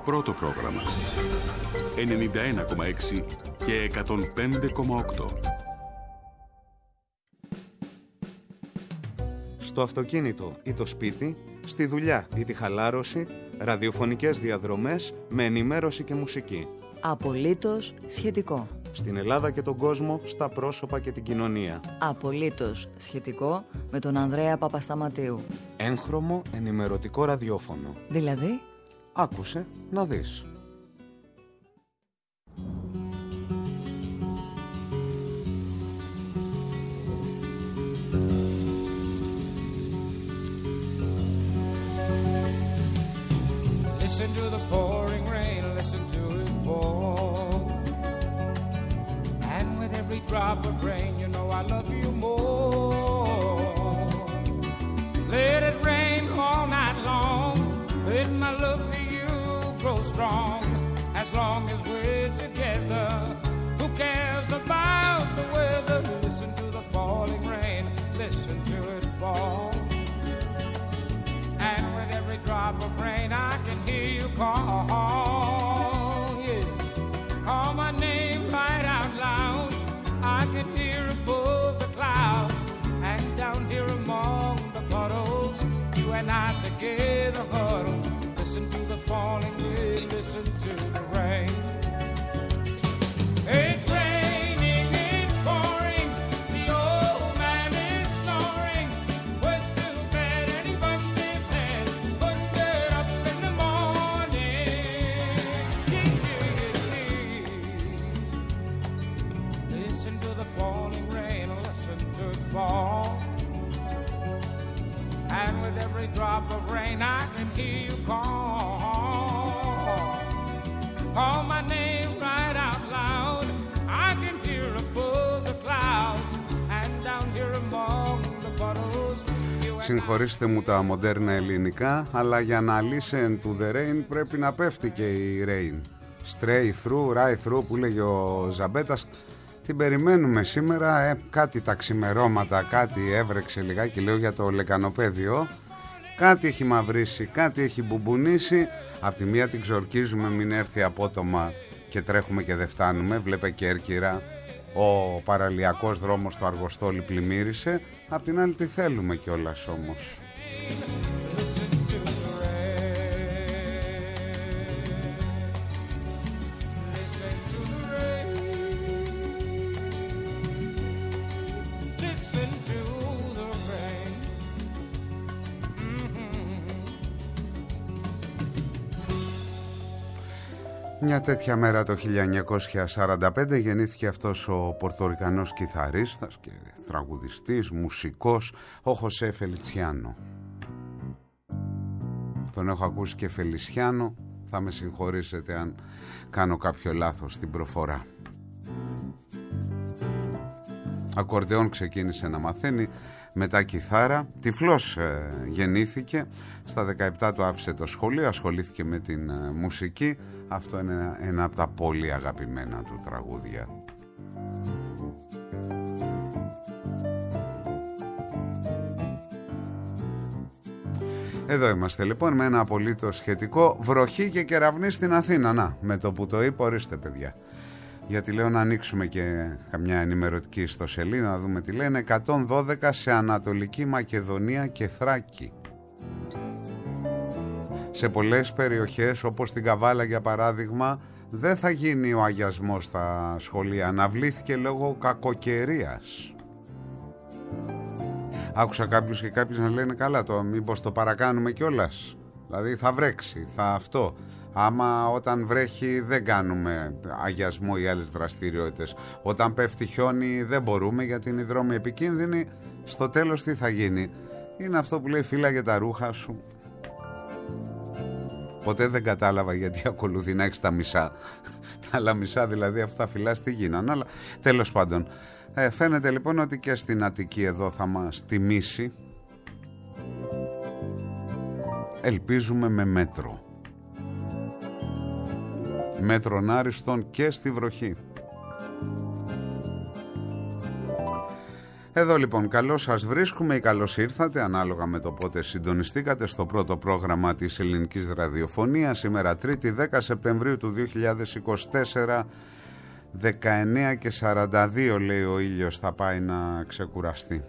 Πρώτο πρόγραμμα 91,6 και 105,8. Στο αυτοκίνητο ή το σπίτι, στη δουλειά ή τη χαλάρωση, ραδιοφωνικές διαδρομές με ενημέρωση και μουσική. Απολύτως σχετικό. Στην Ελλάδα και τον κόσμο, στα πρόσωπα και την κοινωνία. Απολύτως σχετικό με τον Ανδρέα Παπασταματίου. Έγχρωμο ενημερωτικό ραδιόφωνο. Δηλαδή, άκουσε να δεις. Listen to the pouring rain, listen to it pour. And with every drop of rain, you know I love you more. Let it rain all night long, let my love for you grow strong. As long as we're together, who cares about the weather? Listen to the falling rain, listen to it fall. And with every drop of rain, I can hear you call, yeah. Call my name right out loud. I can hear above the clouds and down here among the puddles. You and I together huddle. Listen to the falling rain, listen to the rain. It's raining, it's pouring. The old man is snoring. Went to bed and he bumped his head. Couldn't get up in the morning. Listen to the falling rain, listen to it fall. And with every drop of rain I can hear you call. Call my name right out loud. I can hear above the clouds and down here among the puddles. Συγχωρήστε μου τα μοντέρνα ελληνικά, αλλά για να listen to the rain πρέπει να πέφτει και η rain. Stray through, right through που λέγει ο Ζαμπέτας. Την περιμένουμε σήμερα, κάτι τα ξημερώματα, κάτι έβρεξε λιγάκι, λέω για το λεκανοπέδιο. Κάτι έχει μαυρίσει, κάτι έχει μπουμπουνίσει. Απ' τη μία την ξορκίζουμε μην έρθει απότομα και τρέχουμε και δεν φτάνουμε. Βλέπε Κέρκυρα, ο παραλιακός δρόμος στο Αργοστόλι πλημμύρισε. Απ' την άλλη τη θέλουμε κιόλας όμως. Μια τέτοια μέρα το 1945 γεννήθηκε αυτός ο πορτορικανός κιθαρίστας και τραγουδιστής, μουσικός, ο Χωσέ Φελιτσιάνο. Τον έχω ακούσει και Φελισιάνο, θα με συγχωρήσετε αν κάνω κάποιο λάθος στην προφορά. Ακορντεόν ξεκίνησε να μαθαίνει, μετά κιθάρα. Τυφλός γεννήθηκε, στα 17 του άφησε το σχολείο, ασχολήθηκε με την μουσική. Αυτό είναι ένα από τα πολύ αγαπημένα του τραγούδια. Εδώ είμαστε λοιπόν με ένα απολύτως σχετικό. Βροχή και κεραυνή στην Αθήνα. Να, με το που το είπα, ορίστε παιδιά. Γιατί λέω να ανοίξουμε και καμιά ενημερωτική ιστοσελίδα να δούμε τι λένε. 112 σε Ανατολική Μακεδονία και Θράκη. Σε πολλές περιοχές όπως στην Καβάλα για παράδειγμα δεν θα γίνει ο αγιασμός στα σχολεία. Αναβλήθηκε λόγω κακοκαιρίας. Άκουσα κάποιους και κάποιες να λένε καλά μήπως το παρακάνουμε κιόλας. Δηλαδή θα βρέξει, θα αυτό. Άμα όταν βρέχει δεν κάνουμε αγιασμό ή άλλες δραστηριότητες. Όταν πέφτει χιόνι δεν μπορούμε γιατί είναι οι δρόμοι επικίνδυνοι. Στο τέλος τι θα γίνει? Είναι αυτό που λέει φύλαγε τα ρούχα σου. Ποτέ δεν κατάλαβα γιατί ακολουθεί να έχεις τα μισά. Τα άλλα μισά δηλαδή αυτά φυλάς τι γίνανε. Αλλά τέλος πάντων φαίνεται λοιπόν ότι και στην Αττική εδώ θα μας τιμήσει. Ελπίζουμε με μέτρο. Μέτρον άριστον και στη βροχή. Εδώ λοιπόν καλώς σας βρίσκουμε ή καλώς ήρθατε ανάλογα με το πότε συντονιστήκατε στο πρώτο πρόγραμμα της ελληνικής ραδιοφωνίας. Σήμερα 3η 10 Σεπτεμβρίου του 2024, 19:42 λέει ο ήλιος, θα πάει να ξεκουραστεί.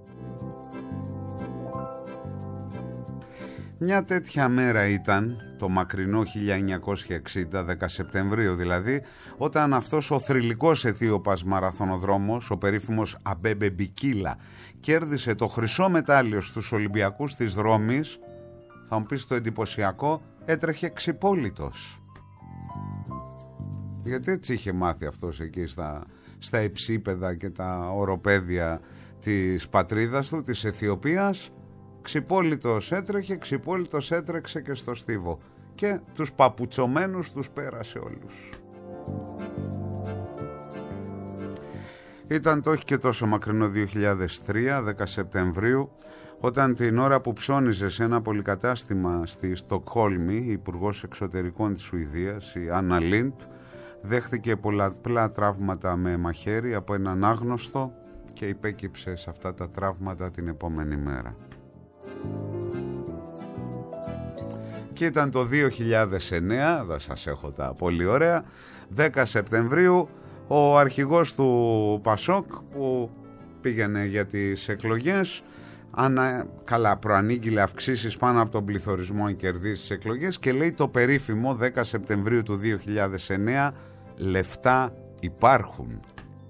Μια τέτοια μέρα ήταν το μακρινό 1960, 10 Σεπτεμβρίου δηλαδή, όταν αυτός ο θρυλικός αιθίωπας μαραθωνοδρόμος, ο περίφημος Αμπέμπε Μπικίλα, κέρδισε το χρυσό μετάλλιο στους Ολυμπιακούς της Ρώμης. Θα μου πεις το εντυπωσιακό, έτρεχε ξυπόλυτος. Γιατί έτσι είχε μάθει αυτός εκεί στα υψίπεδα και τα οροπέδια της πατρίδας του, της Αιθιοπίας. Ξυπόλυτος έτρεχε, ξυπόλυτος έτρεξε και στο στίβο και τους παπουτσωμένους τους πέρασε όλους. Ήταν το όχι και τόσο μακρινό 2003, 10 Σεπτεμβρίου, όταν την ώρα που ψώνιζε σε ένα πολυκατάστημα στη Στοκχόλμη η Υπουργός Εξωτερικών της Σουηδίας, η Άννα Λίντ, δέχθηκε πολλαπλά τραύματα με μαχαίρι από έναν άγνωστο και υπέκυψε σε αυτά τα τραύματα την επόμενη μέρα. Και ήταν το 2009, εδώ σας έχω τα πολύ ωραία, 10 Σεπτεμβρίου, ο αρχηγός του Πασόκ που πήγαινε για τις εκλογές, καλά προανήγγειλε αυξήσεις πάνω από τον πληθωρισμό αν κερδίσει τις εκλογές και λέει το περίφημο 10 Σεπτεμβρίου του 2009, λεφτά υπάρχουν.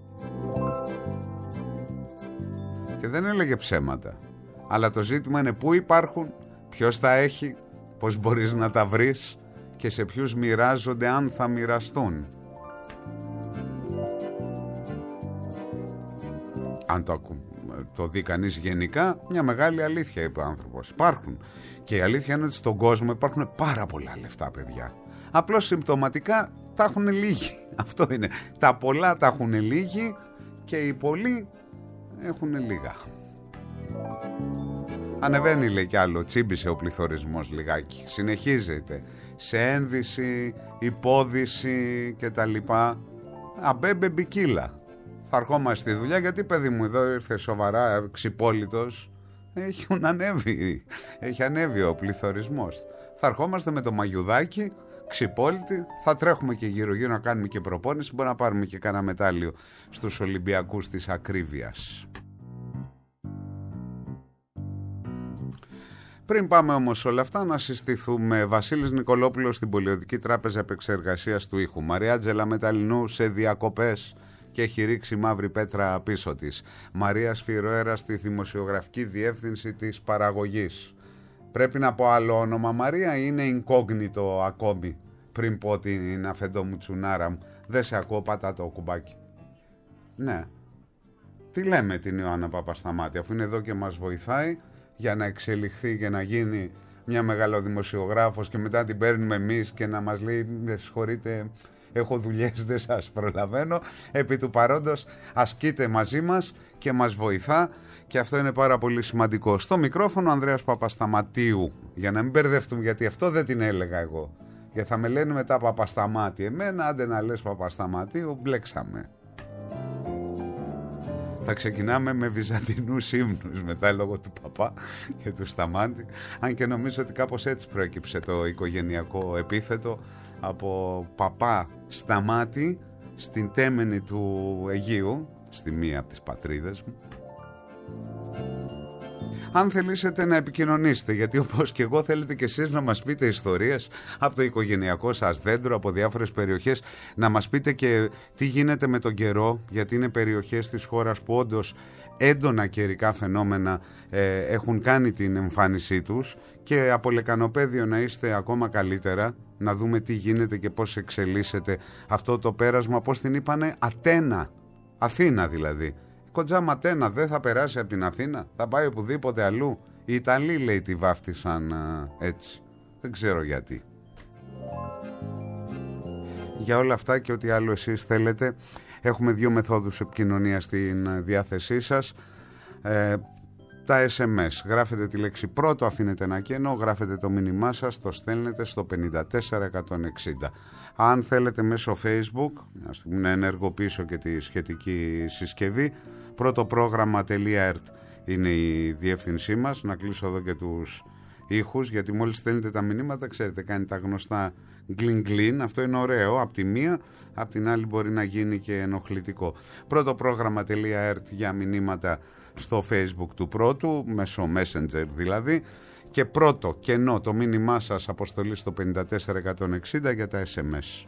Και δεν έλεγε ψέματα. Αλλά το ζήτημα είναι πού υπάρχουν, ποιος τα έχει, πώς μπορείς να τα βρεις και σε ποιους μοιράζονται, αν θα μοιραστούν. Αν το δει κανείς γενικά, μια μεγάλη αλήθεια είπε ο άνθρωπος. Υπάρχουν. Και η αλήθεια είναι ότι στον κόσμο υπάρχουν πάρα πολλά λεφτά, παιδιά. Απλώς συμπτωματικά τα έχουν λίγοι. Αυτό είναι. Τα πολλά τα έχουν λίγοι και οι πολλοί έχουν λίγα. Ανεβαίνει λέει κι άλλο, τσίμπησε ο πληθωρισμός λιγάκι. Συνεχίζεται σε ένδυση, υπόδυση και τα λοιπά. Αμπέμπε Μπικίλα. Θα ερχόμαστε στη δουλειά, γιατί παιδί μου εδώ ήρθε σοβαρά ξυπόλυτος. Έχει ανέβει ο πληθωρισμός. Θα ερχόμαστε με το μαγιουδάκι ξυπόλυτοι, θα τρέχουμε και γύρω γύρω να κάνουμε και προπόνηση. Μπορεί να πάρουμε και κάνα μετάλλιο στους Ολυμπιακούς της ακρίβειας. Πριν πάμε όμως όλα αυτά, να συστηθούμε. Βασίλης Νικολόπουλος στην Πολιοδική Τράπεζα Επεξεργασίας του Ήχου. Μαρία Άντζελα Μεταλλινού σε διακοπές και έχει ρίξει μαύρη πέτρα πίσω της. Μαρία Σφυροέρα στη Δημοσιογραφική Διεύθυνση της Παραγωγής. Πρέπει να πω άλλο όνομα, Μαρία, ή είναι incognito ακόμη? Πριν πω την αφεντομουτσουνάρα μου. Δεν σε ακούω, πατά το κουμπάκι. Ναι. Τι λέμε την Ιωάννα Παπασταμάτη, αφού είναι εδώ και μας βοηθάει για να εξελιχθεί και να γίνει μια μεγαλοδημοσιογράφος και μετά την παίρνουμε εμείς και να μας λέει με συγχωρείτε, έχω δουλειές, δεν σας προλαβαίνω. Επί του παρόντος ασκείται μαζί μας και μας βοηθά και αυτό είναι πάρα πολύ σημαντικό. Στο μικρόφωνο Ανδρέας Παπασταματίου, για να μην μπερδευτούμε, γιατί αυτό δεν την έλεγα εγώ, γιατί θα με λένε μετά Παπασταμάτη εμένα, άντε να λες Παπασταματίου, μπλέξαμε. Θα ξεκινάμε με βυζαντινούς ύμνους μετά λόγω του παπά και του Σταμάτη, αν και νομίζω ότι κάπως έτσι προέκυψε το οικογενειακό επίθετο από παπά Σταμάτη στην τέμενη του Αιγείου, στη μία από τις πατρίδες μου. Αν θελήσετε να επικοινωνήσετε, γιατί όπως και εγώ θέλετε και εσείς να μας πείτε ιστορίες από το οικογενειακό σας δέντρο, από διάφορες περιοχές, να μας πείτε και τι γίνεται με τον καιρό, γιατί είναι περιοχές της χώρας που όντως έντονα καιρικά φαινόμενα έχουν κάνει την εμφάνισή τους, και από λεκανοπέδιο να είστε ακόμα καλύτερα, να δούμε τι γίνεται και πώς εξελίσσεται αυτό το πέρασμα, πώς την είπανε, Αθήνα δηλαδή. Κοντζά Ματένα δεν θα περάσει από την Αθήνα, θα πάει οπουδήποτε αλλού. Οι Ιταλοί λέει τη βάφτισαν έτσι, δεν ξέρω γιατί. Για όλα αυτά και ό,τι άλλο εσείς θέλετε, έχουμε δύο μεθόδους επικοινωνίας στην διάθεσή σας. Τα SMS, γράφετε τη λέξη πρώτο, αφήνετε ένα κενό, γράφετε το μήνυμά σας, το στέλνετε στο 54160. Αν θέλετε μέσω Facebook, να ενεργοποιήσω και τη σχετική συσκευή, Πρωτοπρόγραμμα.ert είναι η διεύθυνσή μας. Να κλείσω εδώ και τους ήχους, γιατί μόλις στέλνετε τα μηνύματα, ξέρετε, κάνει τα γνωστά γκλιν. Αυτό είναι ωραίο από τη μία, από την άλλη μπορεί να γίνει και ενοχλητικό. Πρωτοπρόγραμμα.ert για μηνύματα στο Facebook του Πρώτου, μέσω Messenger δηλαδή, και πρώτο κενό το μήνυμά σας αποστολή στο 54160 για τα SMS.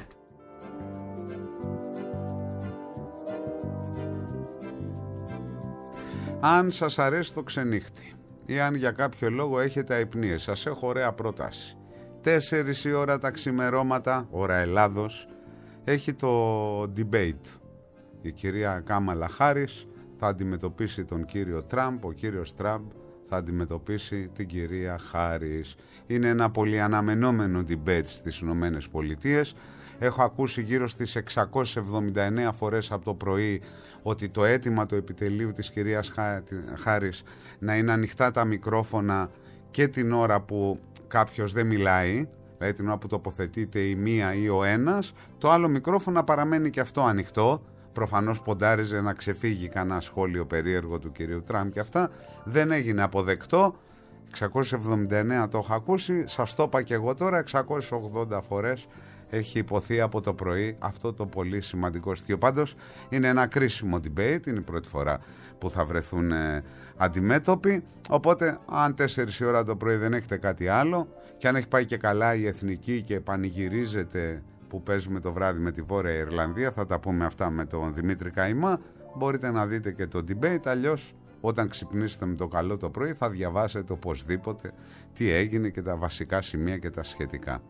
Αν σας αρέσει το ξενύχτη ή αν για κάποιο λόγο έχετε αϊπνίες, σας έχω ωραία πρόταση. 4 η ώρα τα ξημερώματα, ώρα Ελλάδος, έχει το debate. Η κυρία Κάμαλα Χάρις θα αντιμετωπίσει τον κύριο Τραμπ, ο κύριος Τραμπ θα αντιμετωπίσει την κυρία Χάρις. Είναι ένα πολύ αναμενόμενο debate στις Ηνωμένες Πολιτείες. Έχω ακούσει γύρω στις 679 φορές από το πρωί ότι το αίτημα του επιτελείου της κυρίας Χάρις να είναι ανοιχτά τα μικρόφωνα και την ώρα που κάποιος δεν μιλάει, δηλαδή την ώρα που τοποθετείται η μία ή ο ένας, το άλλο μικρόφωνο να παραμένει και αυτό ανοιχτό. Προφανώς ποντάριζε να ξεφύγει κανένα σχόλιο περίεργο του κυρίου Τραμπ και αυτά. Δεν έγινε αποδεκτό. 679 το έχω ακούσει, σας το είπα και εγώ τώρα, 680 φορές έχει υποθεί από το πρωί αυτό το πολύ σημαντικό στοιχείο. Πάντως είναι ένα κρίσιμο debate, είναι η πρώτη φορά που θα βρεθούν αντιμέτωποι, οπότε αν 4 η ώρα το πρωί δεν έχετε κάτι άλλο και αν έχει πάει και καλά η εθνική και πανηγυρίζετε που παίζουμε το βράδυ με τη Βόρεια Ιρλανδία, θα τα πούμε αυτά με τον Δημήτρη Καϊμά, μπορείτε να δείτε και το debate, αλλιώς όταν ξυπνήσετε με το καλό το πρωί θα διαβάσετε οπωσδήποτε τι έγινε και τα βασικά σημεία και τα σχετικά.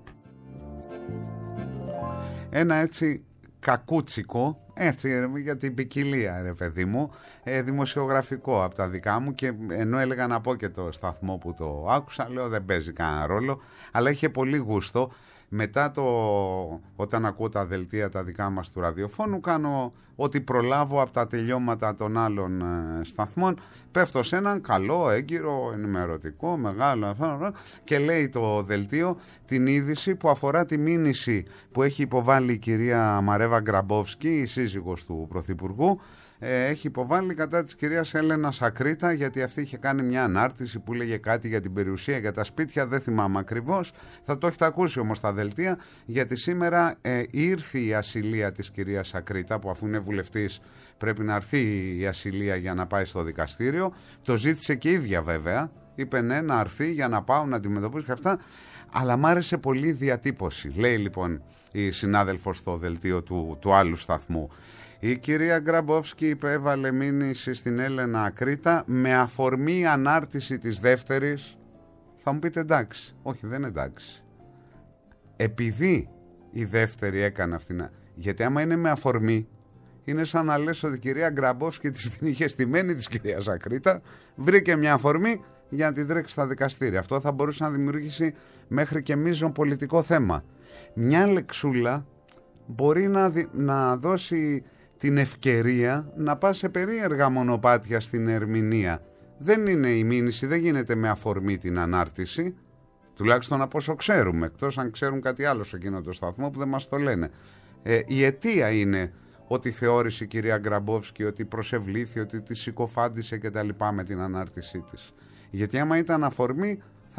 Ένα έτσι κακούτσικο, έτσι για την ποικιλία ρε παιδί μου, δημοσιογραφικό από τα δικά μου, και ενώ έλεγα να πω και το σταθμό που το άκουσα, λέω δεν παίζει κανένα ρόλο, αλλά είχε πολύ γούστο. Μετά όταν ακούω τα δελτία τα δικά μας του ραδιοφώνου, κάνω ό,τι προλάβω από τα τελειώματα των άλλων σταθμών, πέφτω σε έναν καλό, έγκυρο, ενημερωτικό, μεγάλο, και λέει το δελτίο την είδηση που αφορά τη μήνυση που έχει υποβάλει η κυρία Μαρέβα Γκραμπόφσκι, η σύζυγος του Πρωθυπουργού, έχει υποβάλει κατά της κυρίας Έλενας Ακρίτα, γιατί αυτή είχε κάνει μια ανάρτηση που λέγε κάτι για την περιουσία, για τα σπίτια, δεν θυμάμαι ακριβώς, θα το έχετε ακούσει όμως τα δελτία, γιατί σήμερα ήρθε η ασυλία της κυρίας Ακρίτα, που αφού είναι βουλευτής πρέπει να έρθει η ασυλία για να πάει στο δικαστήριο, το ζήτησε και η ίδια βέβαια, είπε ναι να έρθει για να πάω να αντιμετωπίσει και αυτά, αλλά μ' άρεσε πολύ η διατύπωση. Λέει λοιπόν η συνάδελφος στο δελτίο του άλλου σταθμού: η κυρία Γκραμπόφσκι υπέβαλε μήνυση στην Έλενα Ακρίτα με αφορμή ανάρτηση της δεύτερης. Θα μου πείτε εντάξει. Όχι, δεν είναι εντάξει. Επειδή η δεύτερη έκανε αυτήν. Γιατί άμα είναι με αφορμή, είναι σαν να λες ότι η κυρία Γκραμπόφσκι την είχε στημένη της κυρίας Ακρίτα, βρήκε μια αφορμή για να την τρέξει στα δικαστήρια. Αυτό θα μπορούσε να δημιουργήσει μέχρι και μείζον πολιτικό θέμα. Μια λεξούλα μπορεί να δώσει την ευκαιρία να πας σε περίεργα μονοπάτια στην ερμηνεία. Δεν είναι η μήνυση, δεν γίνεται με αφορμή την ανάρτηση, τουλάχιστον από όσο ξέρουμε, εκτός αν ξέρουν κάτι άλλο σε εκείνο το σταθμό που δεν μας το λένε. Η αιτία είναι ότι θεώρησε η κυρία Γκραμπόφσκι ότι προσευλήθη, ότι τη συκοφάντησε και τα λοιπά με την ανάρτησή της. Γιατί άμα ήταν αφορμή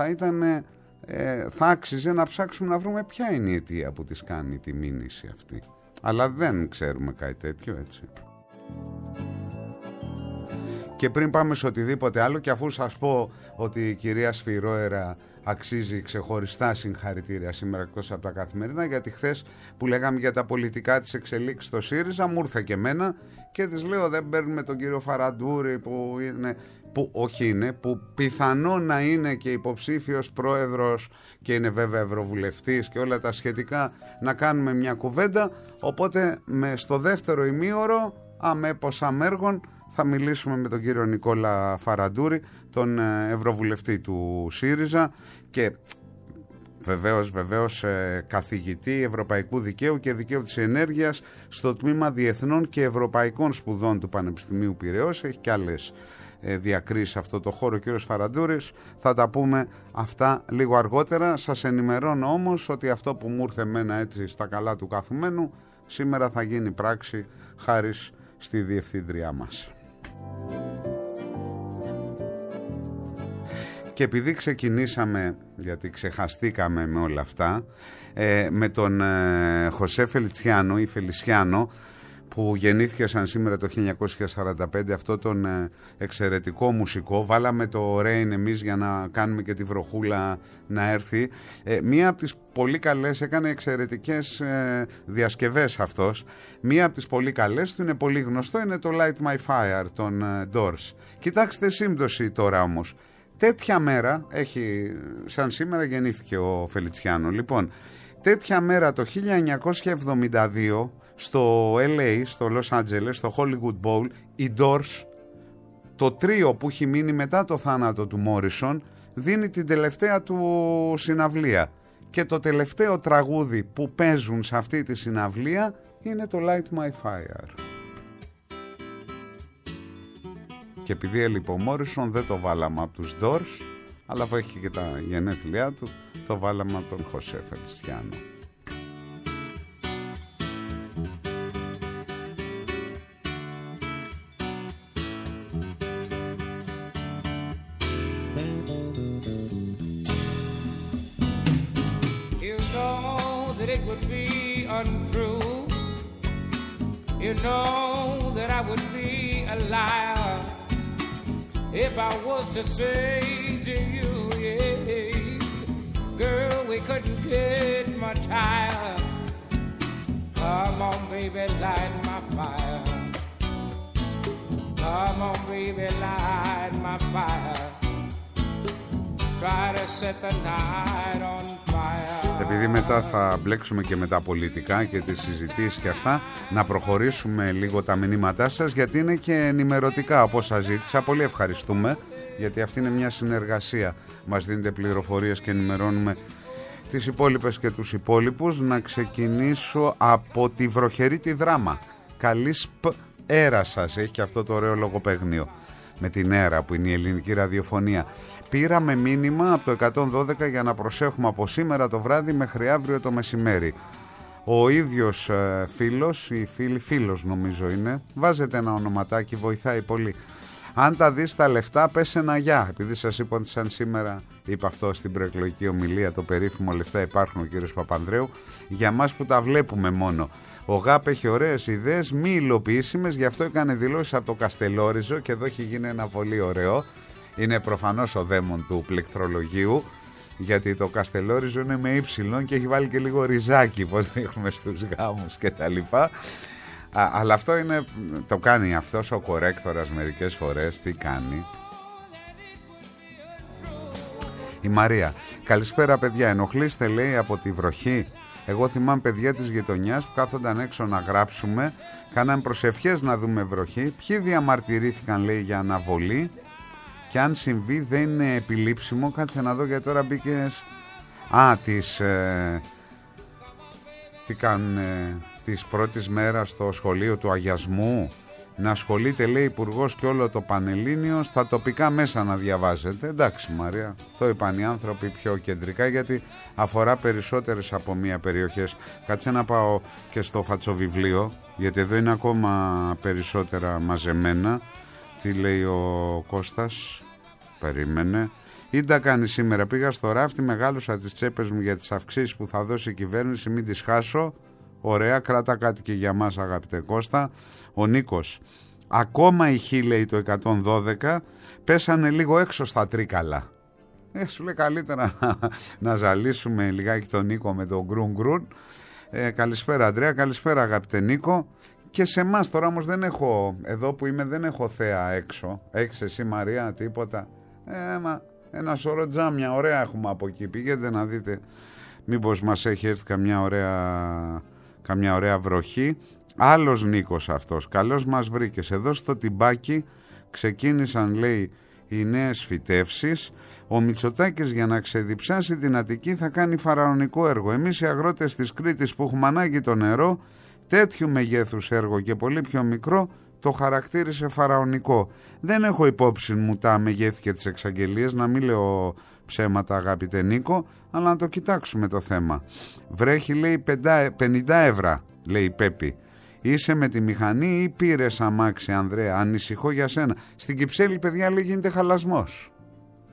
θα άξιζε να ψάξουμε να βρούμε ποια είναι η αιτία που της κάνει τη μήνυση αυτή. Αλλά δεν ξέρουμε κάτι τέτοιο, έτσι. Και πριν πάμε σε οτιδήποτε άλλο, και αφού σας πω ότι η κυρία Σφυρόερα αξίζει ξεχωριστά συγχαρητήρια σήμερα εκτός από τα καθημερινά, γιατί χθες που λέγαμε για τα πολιτικά της εξελίξης στο ΣΥΡΙΖΑ μου ήρθε και εμένα και της λέω δεν παίρνουμε τον κύριο Φαραντούρη που πιθανό να είναι και υποψήφιος πρόεδρος και είναι βέβαια ευρωβουλευτής και όλα τα σχετικά, να κάνουμε μια κουβέντα, οπότε στο δεύτερο ημίωρο αμέπως αμέργων θα μιλήσουμε με τον κύριο Νικόλα Φαραντούρη, τον ευρωβουλευτή του ΣΥΡΙΖΑ και βεβαίως καθηγητή Ευρωπαϊκού Δικαίου και Δικαίου της Ενέργειας στο Τμήμα Διεθνών και Ευρωπαϊκών Σπουδών του Πανεπιστημίου Πειραιώς. Έχει και άλλες διακρίσεις αυτό το χώρο ο κύριος Φαραντούρης. Θα τα πούμε αυτά λίγο αργότερα. Σας ενημερώνω όμως ότι αυτό που μου ήρθε εμένα έτσι στα καλά του καθουμένου σήμερα θα γίνει πράξη χάρη στη διευθύντριά μας. Και επειδή ξεκινήσαμε, γιατί ξεχαστήκαμε με όλα αυτά, με τον Χωσέ Φελιτσιάνο ή Φελισιάνο, που γεννήθηκε σαν σήμερα το 1945, αυτό τον εξαιρετικό μουσικό. Βάλαμε το Rain εμείς για να κάνουμε και τη βροχούλα να έρθει. Μία από τις πολύ καλές, έκανε εξαιρετικές διασκευές αυτός. Μία από τις πολύ καλές του, είναι πολύ γνωστό, είναι το Light My Fire των Doors. Κοιτάξτε σύμπτωση τώρα όμως. Τέτοια μέρα έχει, σαν σήμερα γεννήθηκε ο Φελιτσιάνο. Λοιπόν, τέτοια μέρα το 1972 στο LA, στο Los Angeles, στο Hollywood Bowl, οι Doors, το τρίο που έχει μείνει μετά το θάνατο του Μόρισον, δίνει την τελευταία του συναυλία. Και το τελευταίο τραγούδι που παίζουν σε αυτή τη συναυλία είναι το Light My Fire. Και επειδή έλειπε ο Μόρισον, δεν το βάλαμε από τους Doors, αλλά αφού έχει και τα γενέθλιά του, το βάλαμε από τον Χωσέ Φελισιάνο. It would be untrue. You know that I would be a liar if I was to say to you, yeah, girl, we couldn't get much higher. Come on, baby, light my fire. Come on, baby, light my fire. Try to set the night on fire. Επειδή μετά θα μπλέξουμε και με τα πολιτικά και τις συζητήσεις και αυτά, να προχωρήσουμε λίγο τα μηνύματά σας, γιατί είναι και ενημερωτικά όπως σας ζήτησα. Πολύ ευχαριστούμε, γιατί αυτή είναι μια συνεργασία. Μας δίνετε πληροφορίες και ενημερώνουμε τις υπόλοιπες και τους υπόλοιπους. Να ξεκινήσω από τη βροχερή τη Δράμα. Καλή έρα σας, έχει και αυτό το ωραίο λογοπαίγνιο με την έρα που είναι η ελληνική ραδιοφωνία. Πήραμε μήνυμα από το 112 για να προσέχουμε από σήμερα το βράδυ μέχρι αύριο το μεσημέρι. Ο ίδιος φίλος, ή φίλος νομίζω είναι, βάζετε ένα ονοματάκι, βοηθάει πολύ. Αν τα δεις τα λεφτά, πες ένα γεια. Επειδή σας είπα ότι σαν σήμερα, είπα αυτό στην προεκλογική ομιλία, το περίφημο λεφτά υπάρχουν, ο κύριος Παπανδρέου, για μας που τα βλέπουμε μόνο. Ο ΓΑΠ έχει ωραίες ιδέες, μη υλοποιήσιμες, γι' αυτό έκανε δηλώσεις από το Καστελόριζο και εδώ έχει γίνει ένα πολύ ωραίο. Είναι προφανώς ο δαίμον του πληκτρολογίου, γιατί το Καστελόριζο είναι με ύψιλον και έχει βάλει και λίγο ριζάκι, πως δείχνουμε στους γάμους και τα λοιπά. Αλλά αυτό είναι, το κάνει αυτός ο κορέκτορας μερικές φορές. Τι κάνει? Η Μαρία. Καλησπέρα παιδιά, ενοχλείστε λέει από τη βροχή? Εγώ θυμάμαι παιδιά της γειτονιάς που κάθονταν έξω να γράψουμε, κάναν προσευχές να δούμε βροχή. Ποιοι διαμαρτυρήθηκαν λέει για αναβολή? Και αν συμβεί δεν είναι επιλήψιμο? Κάτσε να δω, γιατί τώρα μπήκες. Τι κάνουν της πρώτης μέρας στο σχολείο του αγιασμού? Να ασχολείται λέει υπουργός και όλο το Πανελλήνιο στα τοπικά μέσα να διαβάζετε. Εντάξει Μαρία, το είπαν οι άνθρωποι πιο κεντρικά, γιατί αφορά περισσότερες από μία περιοχές. Κάτσε να πάω και στο φατσοβιβλίο, γιατί εδώ είναι ακόμα περισσότερα μαζεμένα. Τι λέει ο Κώστας? Περίμενε. Ήντα κάνει σήμερα, πήγα στο ράφτη, μεγάλωσα τις τσέπες μου για τις αυξήσεις που θα δώσει η κυβέρνηση, μην τις χάσω. Ωραία, κράτα κάτι και για μας αγαπητέ Κώστα. Ο Νίκος. Ακόμα η Χ λέει το 112 πέσανε λίγο έξω στα Τρίκαλα. Σου λέει καλύτερα να ζαλίσουμε λιγάκι τον Νίκο με τον γκρουν γκρουν. Καλησπέρα Αντρέα, καλησπέρα αγαπητέ Νίκο. Και σε εμάς τώρα όμως δεν έχω, εδώ που είμαι δεν έχω θέα έξω. Έχεις εσύ Μαρία τίποτα? Ένα σωρό τζάμια ωραία έχουμε από εκεί. Πήγαινε να δείτε μήπως μας έχει έρθει καμιά ωραία βροχή. Άλλος Νίκος αυτός, καλώς μας βρήκες. Εδώ στο Τιμπάκι ξεκίνησαν λέει οι νέες φυτεύσεις. Ο Μητσοτάκης για να ξεδιψάσει την Αττική θα κάνει φαραωνικό έργο. Εμείς οι αγρότες της Κρήτης που έχουμε ανάγκη το νερό, τέτοιου μεγέθους έργο και πολύ πιο μικρό, το χαρακτήρισε φαραωνικό. Δεν έχω υπόψη μου τα μεγέθη και τις εξαγγελίες, να μην λέω ψέματα αγαπητέ Νίκο, αλλά να το κοιτάξουμε το θέμα. Βρέχει λέει 50 ευρώ, λέει η Πέπη. Είσαι με τη μηχανή ή πήρες αμάξι Ανδρέα? Ανησυχώ για σένα. Στην Κυψέλη παιδιά λέει γίνεται χαλασμός.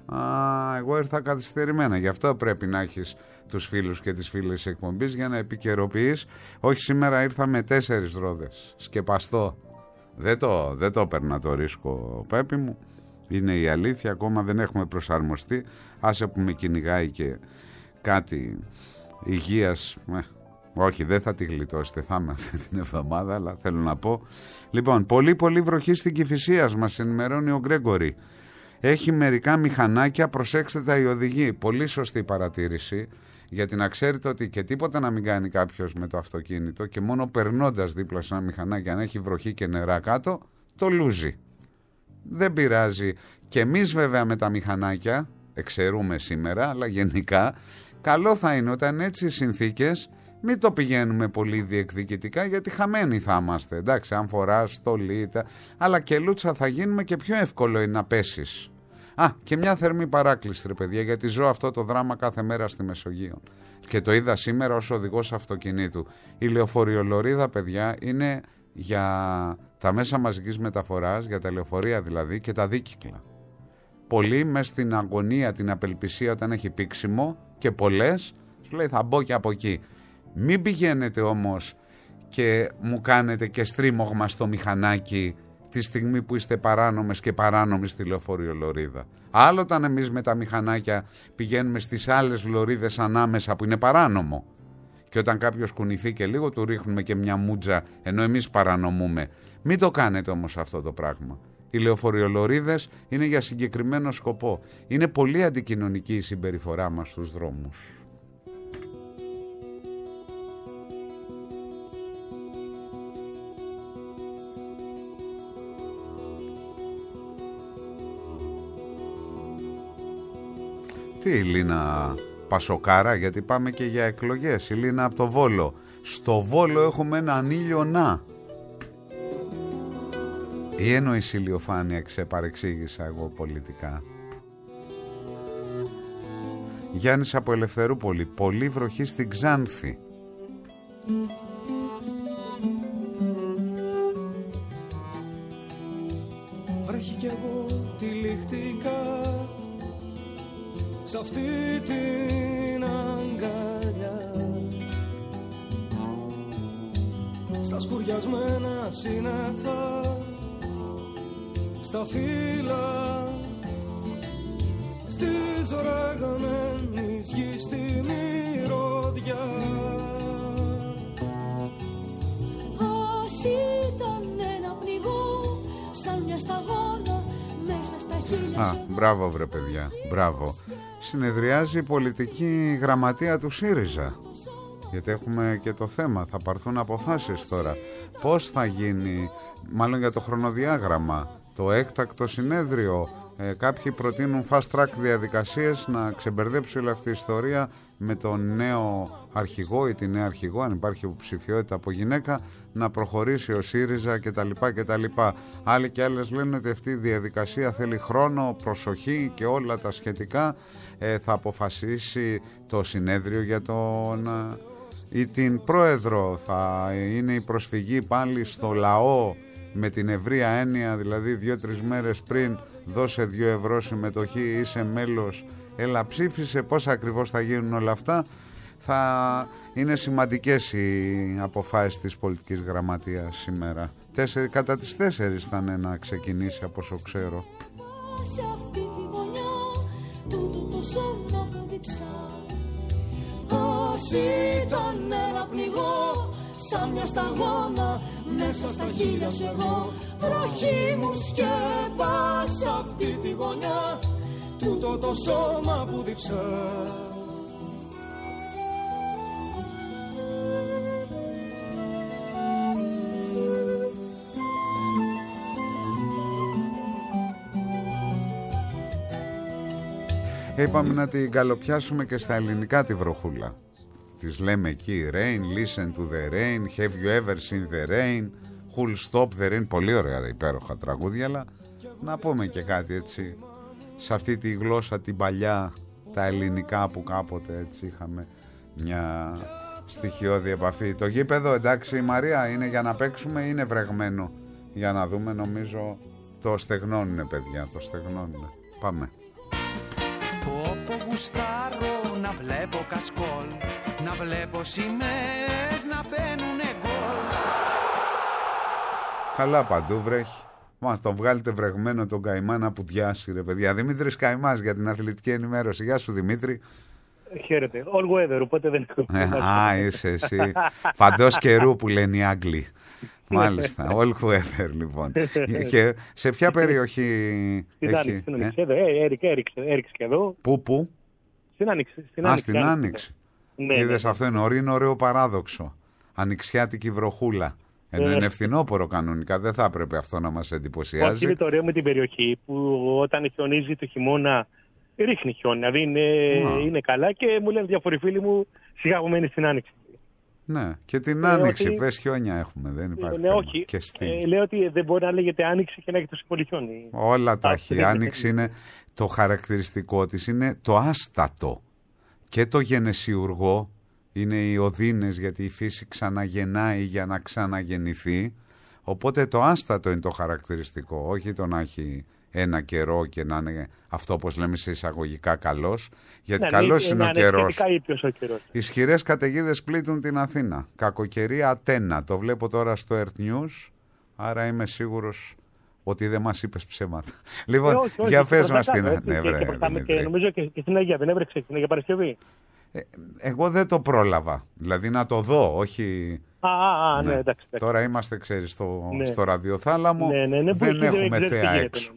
Εγώ ήρθα καθυστερημένα. Γι' αυτό πρέπει να έχεις τους φίλους και τις φίλες εκπομπής για να επικαιροποιείς. Όχι, σήμερα ήρθα με 4 ρόδες. Σκεπαστό. Δεν το έπαιρνα το ρίσκο, Πέπη μου. Είναι η αλήθεια, ακόμα δεν έχουμε προσαρμοστεί. Άσε που με κυνηγάει και κάτι υγείας. Όχι, δεν θα τη γλιτώσετε, θα είμαι αυτή την εβδομάδα, αλλά θέλω να πω. Λοιπόν, πολύ βροχή στην Κηφισίας, μας ενημερώνει ο Γκρέγκορη. Έχει μερικά μηχανάκια, προσέξτε τα οι οδηγοί. Πολύ σωστή παρατήρηση, γιατί να ξέρετε ότι και τίποτα να μην κάνει κάποιος με το αυτοκίνητο και μόνο περνώντας δίπλα σε ένα μηχανάκι, αν έχει βροχή και νερά κάτω, το λούζει. Δεν πειράζει. Και εμείς βέβαια με τα μηχανάκια, εξαιρούμε σήμερα, αλλά γενικά, καλό θα είναι όταν έτσι οι συνθήκες, μην το πηγαίνουμε πολύ διεκδικητικά, γιατί χαμένοι θα είμαστε. Εντάξει, αν φοράς στολή, αλλά και λούτσα θα γίνουμε και πιο εύκολο είναι να πέσεις. Και μια θερμή παράκληση, ρε παιδιά, γιατί ζω αυτό το δράμα κάθε μέρα στη Μεσογείο. Και το είδα σήμερα ως οδηγός αυτοκινήτου. Η λεωφοριολωρίδα, παιδιά, είναι για τα μέσα μαζικής μεταφοράς, για τα λεωφορεία δηλαδή, και τα δίκυκλα. Πολλοί μες στην αγωνία, την απελπισία όταν έχει πήξιμο και πολλές, σου λέει θα μπω και από εκεί. Μην πηγαίνετε όμως και μου κάνετε και στρίμωγμα στο μηχανάκι τη στιγμή που είστε παράνομες και παράνομοι στη λεωφοριολωρίδα. Άλλο όταν εμείς με τα μηχανάκια πηγαίνουμε στις άλλες λωρίδες ανάμεσα που είναι παράνομο. Και όταν κάποιος κουνηθεί και λίγο του ρίχνουμε και μια μούτζα ενώ εμείς παρανομούμε. Μην το κάνετε όμως αυτό το πράγμα. Οι λεωφοριολωρίδες είναι για συγκεκριμένο σκοπό. Είναι πολύ αντικοινωνική η συμπεριφορά μας στους δρόμους. Τι η Λίνα Πασοκάρα, γιατί πάμε και για εκλογές. Η Λίνα από το Βόλο. Στο Βόλο έχουμε έναν ήλιο να. Ή εννοείς ηλιοφάνεια, ξεπαρεξήγησα εγώ πολιτικά. Γιάννης από Ελευθερούπολη. Πολύ βροχή στην Ξάνθη. Βρέχει κι εγώ τυλιχτικά σ' αυτή την αγκαλιά, στα σκουριασμένα σύννεφα, στα φύλλα, στη ζωραγαμένης γη, στη μυρωδιά. Ας ήταν ένα πνιγό σαν μια σταγόνα μέσα στα χείλια. Μπράβο βρε παιδιά, μπράβο. Συνεδριάζει η πολιτική γραμματεία του ΣΥΡΙΖΑ, γιατί έχουμε και το θέμα, θα πάρθουν αποφάσεις τώρα. Πώς θα γίνει, μάλλον για το χρονοδιάγραμμα, το έκτακτο συνέδριο. Κάποιοι προτείνουν fast track διαδικασίες να ξεμπερδέψει όλη αυτή η ιστορία με τον νέο αρχηγό ή τη νέα αρχηγό, αν υπάρχει υποψηφιότητα από γυναίκα, να προχωρήσει ο ΣΥΡΙΖΑ κτλ. Άλλοι και άλλες λένε ότι αυτή η διαδικασία θέλει χρόνο, προσοχή και όλα τα σχετικά. Θα αποφασίσει το συνέδριο για τον ή την πρόεδρο. Θα είναι η προσφυγή πάλι στο λαό με την ευρεία έννοια, δηλαδή 2-3 μέρες πριν δώσε 2 ευρώ συμμετοχή, είσαι μέλος, έλα ψήφισε. Πώς ακριβώς θα γίνουν όλα αυτά, θα είναι σημαντικές οι αποφάσεις της πολιτικής γραμματείας σήμερα. Κατά τις 4 ήταν να ξεκινήσει από όσο ξέρω. Σε αυτή τη γωνιά τούτο το σώμα που διψά, ας ήταν ένα πνιγό σαν μια σταγόνα μέσα στα χείλια σου εγώ. Βροχή μου σκέπα σε αυτή τη γωνιά τούτο το σώμα που διψά. Είπαμε να την καλοπιάσουμε και στα ελληνικά τη βροχούλα. Τις λέμε εκεί rain, listen to the rain, have you ever seen the rain, who'll stop the rain. Πολύ ωραία υπέροχα τραγούδια, αλλά να πούμε και κάτι έτσι σε αυτή τη γλώσσα την παλιά, τα ελληνικά που κάποτε έτσι είχαμε μια στοιχειώδη επαφή. Το γήπεδο, εντάξει Μαρία, είναι για να παίξουμε ή είναι βρεγμένο? Για να δούμε, νομίζω το στεγνώνουνε παιδιά, το στεγνώνουνε. Πάμε. γουστάρω να βλέπω κασκόλ, να βλέπω σημαίες να μπαίνουνε γκολ. Καλά παντού βρέχει. Μα τον βγάλετε βρεγμένο τον καημά να πουδιάσει, ρε παιδιά. Δημήτρης Καημάς για την αθλητική ενημέρωση. Γεια σου, Δημήτρη. Χαίρετε. All weather, οπότε δεν έχω. Είσαι εσύ. Παντός καιρού που λένε οι Άγγλοι. Μάλιστα. All weather, λοιπόν. Και σε ποια περιοχή έχει? Στην Άνοιξη. Έριξε και εδώ. Πού? Στην Άνοιξη. Στην Άνοιξη. Είδες, αυτό είναι ωραίο παράδοξο. Ανοιξιάτικη βροχούλα. Ενώ είναι φθινόπωρο κανονικά, δεν θα έπρεπε αυτό να μας εντυπωσιάζει. Όχι, είναι το ωραίο με την περιοχή που όταν χιονίζει το χειμώνα ρίχνει χιόνι. Δηλαδή είναι καλά και μου λένε διάφοροι φίλοι μου σιγά που μένει στην Άνοιξη. Ναι, και την Άνοιξη, πες χιόνια έχουμε, δεν υπάρχει. Ναι, όχι. Λέω ότι δεν μπορεί να λέγεται Άνοιξη και να έχει τόσο πολύ χιόνι. Όλα τα έχει. Η Άνοιξη είναι το χαρακτηριστικό της, είναι το άστατο. Και το γενεσιουργό. Είναι οι οδύνες, γιατί η φύση ξαναγεννάει για να ξαναγεννηθεί. Οπότε το άστατο είναι το χαρακτηριστικό, όχι το να έχει ένα καιρό και να είναι αυτό, όπως λέμε σε εισαγωγικά, καλός. Γιατί καλός είναι ο καιρός. Ισχυρές καταιγίδες πλήττουν την Αθήνα. Κακοκαιρία Ατένα. Το βλέπω τώρα στο Earth News, άρα είμαι σίγουρος ότι δεν μας είπες ψέματα. Λοιπόν, για πες μας την... Νομίζω και στην Αγία, δεν έβρεξε την Αγία Παρασκευή. Εγώ δεν το πρόλαβα, δηλαδή να το δω, όχι... Ναι, εντάξει. Τώρα είμαστε, ξέρεις, στο ραδιοθάλαμο, δεν έχουμε θέα έξω.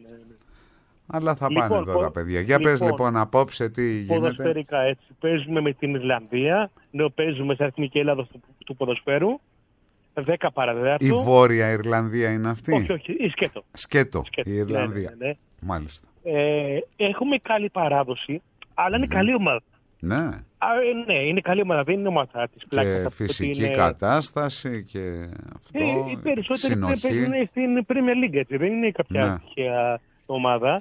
Αλλά θα πάνε εδώ τα παιδιά. Για πες λοιπόν απόψε τι γίνεται. Ποδοσφαιρικά, έτσι. Παίζουμε με την Ιρλανδία, παίζουμε σε Εθνική Ελλάδα του ποδοσφαίρου, 10 παρά 10. Η Βόρεια Ιρλανδία είναι αυτή? Όχι, η Σκέτο, η Ιρλανδία. Ναι. Μάλιστα. Έχουμε καλή παράδοση, αλλά είναι καλή ομάδα. Ναι. Ναι, είναι καλή ομάδα, δεν είναι ομάδα της πλάκας. Και φυσική κατάσταση και αυτό, οι περισσότεροι παίζουν στην Premier League, έτσι, δεν είναι κάποια τυχαία ομάδα.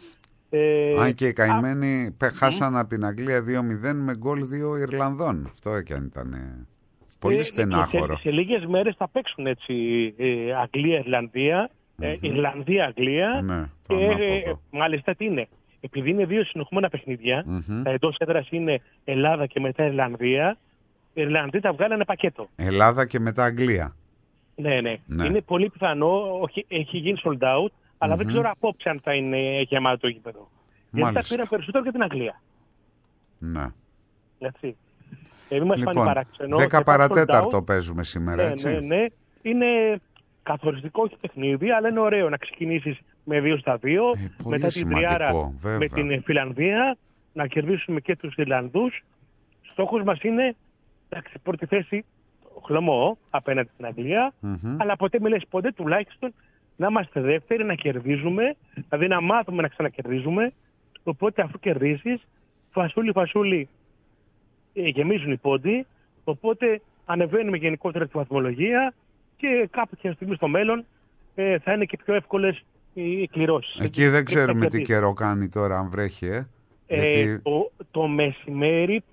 Αν και οι καημένοι χάσαν από την Αγγλία 2-0 με γκολ 2 Ιρλανδών. Αυτό και αν ήταν πολύ στενάχωρο. Σε λίγες μέρες θα παίξουν έτσι Αγγλία-Ιρλανδία, Ιρλανδία-Αγγλία. Ναι, και μάλιστα τι είναι. Επειδή είναι δύο συνεχόμενα παιχνίδια, τα εντός έδρας είναι Ελλάδα και μετά Ιρλανδία, οι Ιρλανδοί τα βγάλανε πακέτο. Ελλάδα και μετά Αγγλία. Ναι. Είναι πολύ πιθανό, έχει γίνει sold out, αλλά δεν ξέρω απόψε αν θα είναι γεμάτο το γήπεδο. Γιατί τα πήραν περισσότερο και την Αγγλία. Ναι. Έτσι. Λοιπόν, 10 παρατέταρτο παίζουμε σήμερα, έτσι. Ναι. Είναι καθοριστικό, όχι παιχνίδι, αλλά είναι ωραίο να ξεκινήσεις με 2-2, μετά την τριάρα με την Φιλανδία, να κερδίσουμε και τους Ιρλανδούς. Στόχος μας είναι, εντάξει, πρώτη θέση, χλωμό απέναντι στην Αγγλία, αλλά ποτέ μιλές ποτέ, τουλάχιστον να είμαστε δεύτεροι, να κερδίζουμε, δηλαδή να μάθουμε να ξανακερδίζουμε. Οπότε αφού κερδίσεις, φασούλη γεμίζουν οι πόντοι, οπότε ανεβαίνουμε γενικότερα τη βαθμολογία και κάποια στιγμή στο μέλλον θα είναι και πιο εύκολες οι κληρώσεις. Εκεί δεν ξέρουμε τι καιρό κάνει τώρα, αν βρέχει, γιατί... το μεσημέρι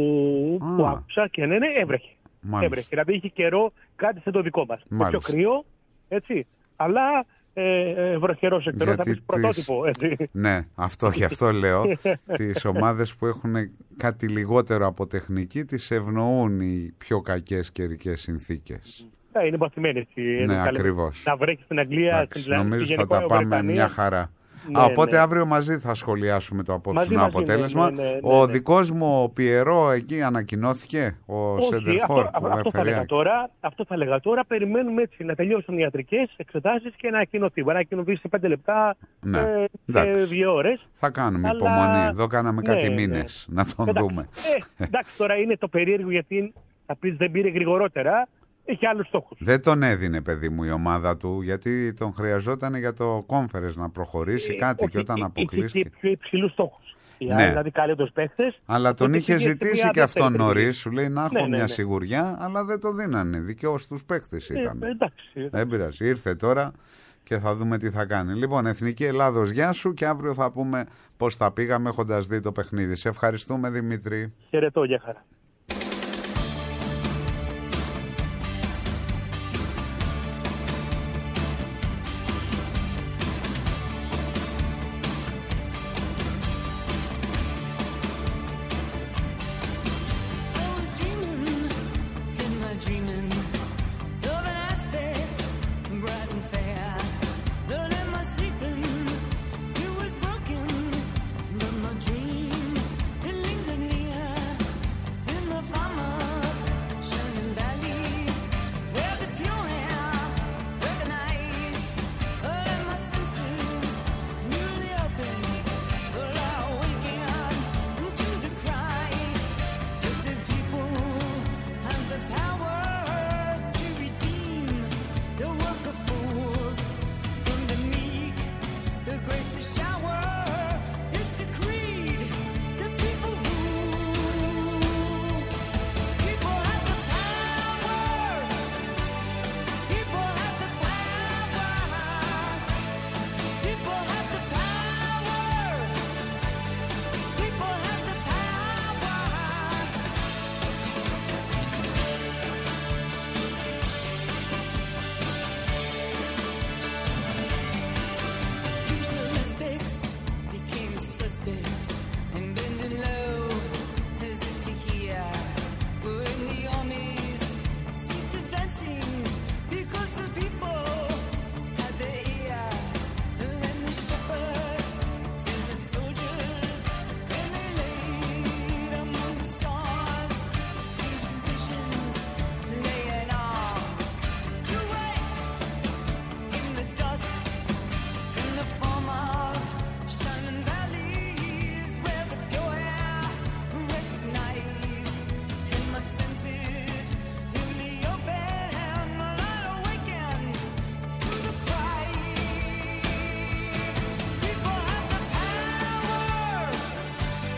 που άκουσα και ναι, έβρεχε. Δηλαδή είχε καιρό κάτι σαν το δικό μας. Πιο κρύο, έτσι, αλλά βροχερός ο καιρός, θα πεις πρωτότυπο. Έτσι. Ναι, γι' αυτό λέω. Τις ομάδες που έχουν κάτι λιγότερο από τεχνική τις ευνοούν οι πιο κακές καιρικές συνθήκες. Είναι παθημένοι έτσι. Ναι, ακριβώς. Να βρέχει στην Αγγλία, στην νομίζω θα τα πάμε μια χαρά. Οπότε αύριο μαζί θα σχολιάσουμε το απόψινό αποτέλεσμα. Ο δικός μου ο Πιερό εκεί ανακοινώθηκε, ο Σεντερφόρ. Αυτό θα λέγα τώρα. Περιμένουμε έτσι να τελειώσουν οι ιατρικές εξετάσεις και να ανακοινωθεί. Μπορεί να ανακοινωθεί σε 5 λεπτά και 2 ώρες. Θα κάνουμε υπομονή. Εδώ κάναμε κάτι μήνες να τον δούμε. Εντάξει, τώρα είναι το περίεργο γιατί θα πεις δεν πήρε γρηγορότερα. Έχει άλλους στόχους. Δεν τον έδινε, παιδί μου, η ομάδα του, γιατί τον χρειαζόταν για το conference να προχωρήσει κάτι και όταν αποκλείστηκε. Είχε πιο υψηλούς στόχους. Δηλαδή καλύτερους παίχτες. Αλλά τον είχε ζητήσει και αυτόν νωρίς, σου λέει να έχω μια σιγουριά, αλλά δεν το δίνανε. Δικαίως τους παίχτες ήταν. Δεν πειράζει. Ήρθε τώρα και θα δούμε τι θα κάνει. Λοιπόν, Εθνική Ελλάδος, γεια σου και αύριο θα πούμε πώς θα πήγαμε έχοντας δει το παιχνίδι. Σε ευχαριστούμε, Δημήτρη. Χαιρετώ, γεια χαρά.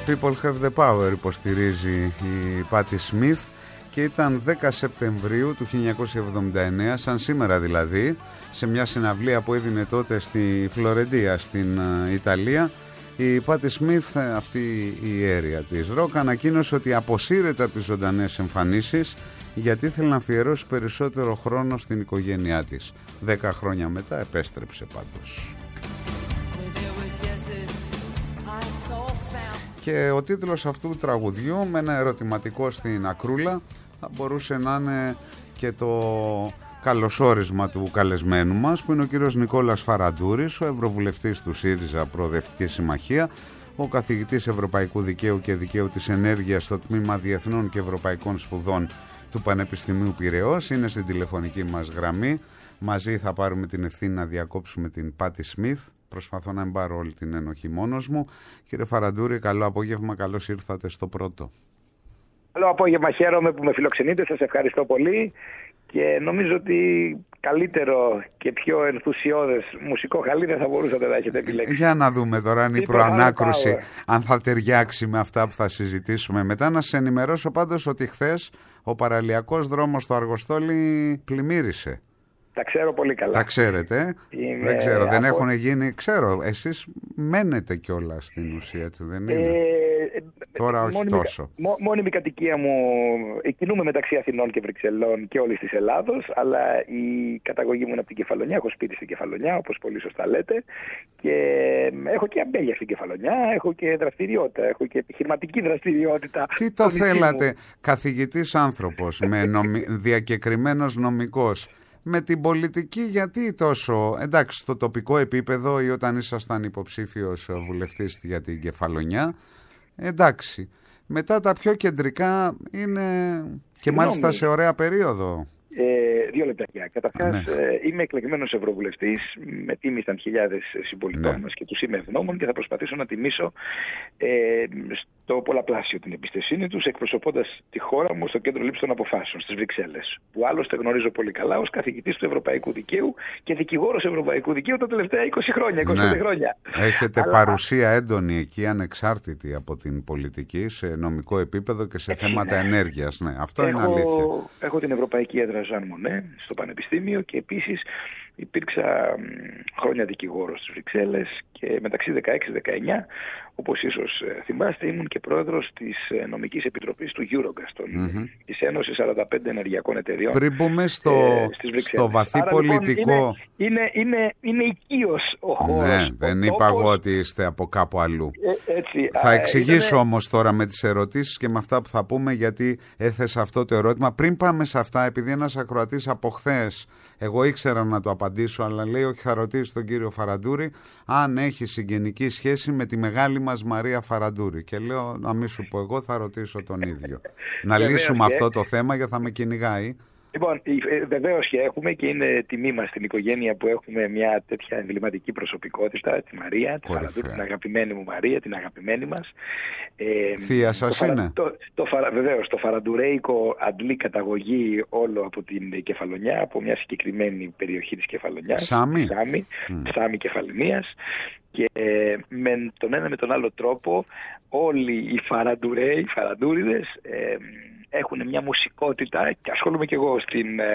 People have the power, υποστηρίζει η Πάτι Σμιθ, και ήταν 10 Σεπτεμβρίου του 1979, σαν σήμερα δηλαδή, σε μια συναυλία που έδινε τότε στη Φλωρεντία στην Ιταλία. Η Πάτι Σμιθ, αυτή η ιέρια της ροκ, ανακοίνωσε ότι αποσύρεται από τις ζωντανές εμφανίσεις γιατί ήθελε να αφιερώσει περισσότερο χρόνο στην οικογένειά της. 10 χρόνια μετά επέστρεψε πάντως. Και ο τίτλος αυτού του τραγουδιού, με ένα ερωτηματικό στην ακρούλα, θα μπορούσε να είναι και το καλωσόρισμα του καλεσμένου μας, που είναι ο κύριος Νικόλας Φαραντούρης, ο Ευρωβουλευτής του ΣΥΡΙΖΑ Προοδευτική Συμμαχία, ο καθηγητής Ευρωπαϊκού Δικαίου και Δικαίου της Ενέργειας στο Τμήμα Διεθνών και Ευρωπαϊκών Σπουδών του Πανεπιστημίου Πειραιώς. Είναι στην τηλεφωνική μας γραμμή. Μαζί θα πάρουμε την ευθύνη να διακόψουμε την Πάτι Σμιθ. Προσπαθώ να μην πάρω όλη την ενοχή μόνος μου. Κύριε Φαραντούρη, καλό απόγευμα, καλώς ήρθατε στο πρώτο. Καλό απόγευμα, χαίρομαι που με φιλοξενείτε, σας ευχαριστώ πολύ και νομίζω ότι καλύτερο και πιο ενθουσιώδες μουσικό χαλί δεν θα μπορούσατε να έχετε επιλέξει. Για να δούμε τώρα αν η προανάκρουση, αν θα ταιριάξει με αυτά που θα συζητήσουμε μετά. Να σας ενημερώσω πάντως ότι χθες ο παραλιακός δρόμος στο Αργοστόλι πλημμύρισε. Τα ξέρω πολύ καλά. Τα ξέρετε. Δεν ξέρω, δεν έχουν γίνει. Ξέρω, εσείς μένετε κιόλας στην ουσία, έτσι δεν είναι? Τώρα όχι τόσο. Μόνιμη κατοικία μου, κινούμε μεταξύ Αθηνών και Βρυξελών και όλης της Ελλάδος, αλλά η καταγωγή μου είναι από την Κεφαλονιά, έχω σπίτι στην Κεφαλονιά, όπως πολύ σωστά λέτε, και έχω και αμπέλια στην Κεφαλονιά, έχω και δραστηριότητα, έχω και επιχειρηματική δραστηριότητα. Τι το θέλατε, καθηγητής άνθρωπος, με διακεκριμένος νομικός, με την πολιτική γιατί τόσο, εντάξει, στο τοπικό επίπεδο ή όταν ήσασταν υποψήφιος βουλευτής για την Κεφαλονιά, εντάξει. Μετά τα πιο κεντρικά είναι και μάλιστα σε ωραία περίοδο. 2 λεπτάκια. Καταρχάς, είμαι εκλεγμένος ευρωβουλευτής, με τίμησαν χιλιάδες συμπολιτών μας και τους είμαι ευγνώμων και θα προσπαθήσω να τιμήσω στο πολλαπλάσιο την εμπιστοσύνη τους, εκπροσωπώντας τη χώρα μου στο κέντρο λήψης των αποφάσεων, στις Βρυξέλλες, που άλλωστε γνωρίζω πολύ καλά ως καθηγητής του Ευρωπαϊκού Δικαίου και δικηγόρος Ευρωπαϊκού Δικαίου τα τελευταία 20 χρόνια, 25 χρόνια. Έχετε παρουσία έντονη εκεί, ανεξάρτητη από την πολιτική, σε νομικό επίπεδο και σε θέματα ενέργειας. Ναι, αυτό είναι αλήθεια. Έχω την Ευρωπαϊκή Έδρα Ζαν Μονέ στο Πανεπιστήμιο και επίσης υπήρξα χρόνια δικηγόρος στις Βρυξέλλες και μεταξύ 16-19, όπως ίσως θυμάστε, ήμουν και πρόεδρος της νομικής επιτροπής του Eurogaz, της Ένωσης 45 Ενεργειακών Εταιριών. Πριν μπούμε στο βαθύ άρα, πολιτικό... Λοιπόν, είναι οικείος ο χώρος. Ναι, δεν είπα εγώ ότι είστε από κάπου αλλού. Θα εξηγήσω όμως τώρα με τις ερωτήσεις και με αυτά που θα πούμε γιατί έθεσα αυτό το ερώτημα. Πριν πάμε σε αυτά, επειδή ένας ακροατής από χθες, εγώ ήξερα να το απαντήσω, αλλά λέει όχι, θα ρωτήσει τον κύριο Φαραντούρη αν έχει συγγενική σχέση με τη μεγάλη μας Μαρία Φαραντούρη. Και λέω να μην σου πω εγώ, θα ρωτήσω τον ίδιο. Να λύσουμε αυτό το θέμα γιατί θα με κυνηγάει. Λοιπόν, βεβαίως και έχουμε και είναι τιμή μας στην οικογένεια που έχουμε μια τέτοια εμβληματική προσωπικότητα, τη Μαρία, τη Φαραντούρη, την αγαπημένη μου Μαρία, την αγαπημένη μας. Θεία σας είναι. Βεβαίως, το φαραντουρέικο αντλεί καταγωγή όλο από την Κεφαλονιά, από μια συγκεκριμένη περιοχή της Κεφαλονιάς. Σάμι Κεφαλονίας. Και με τον ένα με τον άλλο τρόπο όλοι οι Φαραντουρέοι, οι Φαραντούριδες, έχουν μια μουσικότητα και ασχολούμαι και εγώ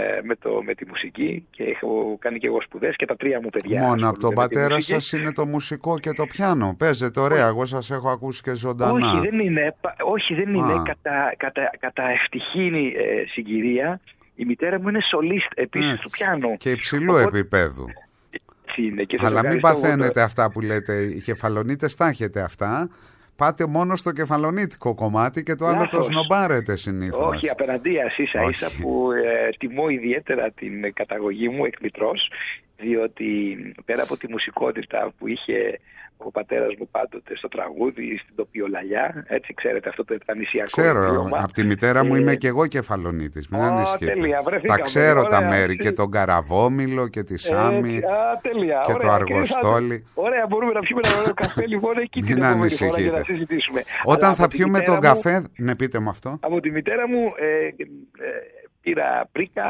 με τη μουσική και έχω κάνει και εγώ σπουδές και τα 3 μου παιδιά. Μόνο από τον πατέρα σας είναι το μουσικό και το πιάνο. Παίζετε ωραία, εγώ σας έχω ακούσει και ζωντανά. Όχι, δεν είναι. Κατά ευτυχή συγκυρία η μητέρα μου είναι σολίστ επίσης του πιάνο. Και υψηλού επίπεδου. Αλλά μην παθαίνετε αυτά που λέτε. Οι Κεφαλονίτες τα έχετε αυτά. Πάτε μόνο στο κεφαλονίτικο κομμάτι και το άλλο το σνομπάρετε συνήθως. Όχι, απέναντίας ίσα-ίσα που τιμώ ιδιαίτερα την καταγωγή μου εκ μητρός, διότι πέρα από τη μουσικότητα που είχε ο πατέρας μου πάντοτε στο τραγούδι, στην τοπιολαλιά, έτσι ξέρετε αυτό το επανησιακό. Ξέρω, από τη μητέρα μου είμαι και εγώ Κεφαλονίτης, μην ανησυχείτε. Τα ξέρω τα μέρη και τον Καραβόμηλο και τη Σάμι και το Αργοστόλι. Ωραία, μπορούμε να πιούμε ένα ωραίο καφέ λοιπόν εκεί την επόμενη φορά για να συζητήσουμε. Όταν θα πιούμε τον καφέ, ναι, πείτε μου αυτό. Από τη μητέρα μου πήρα πρίκα,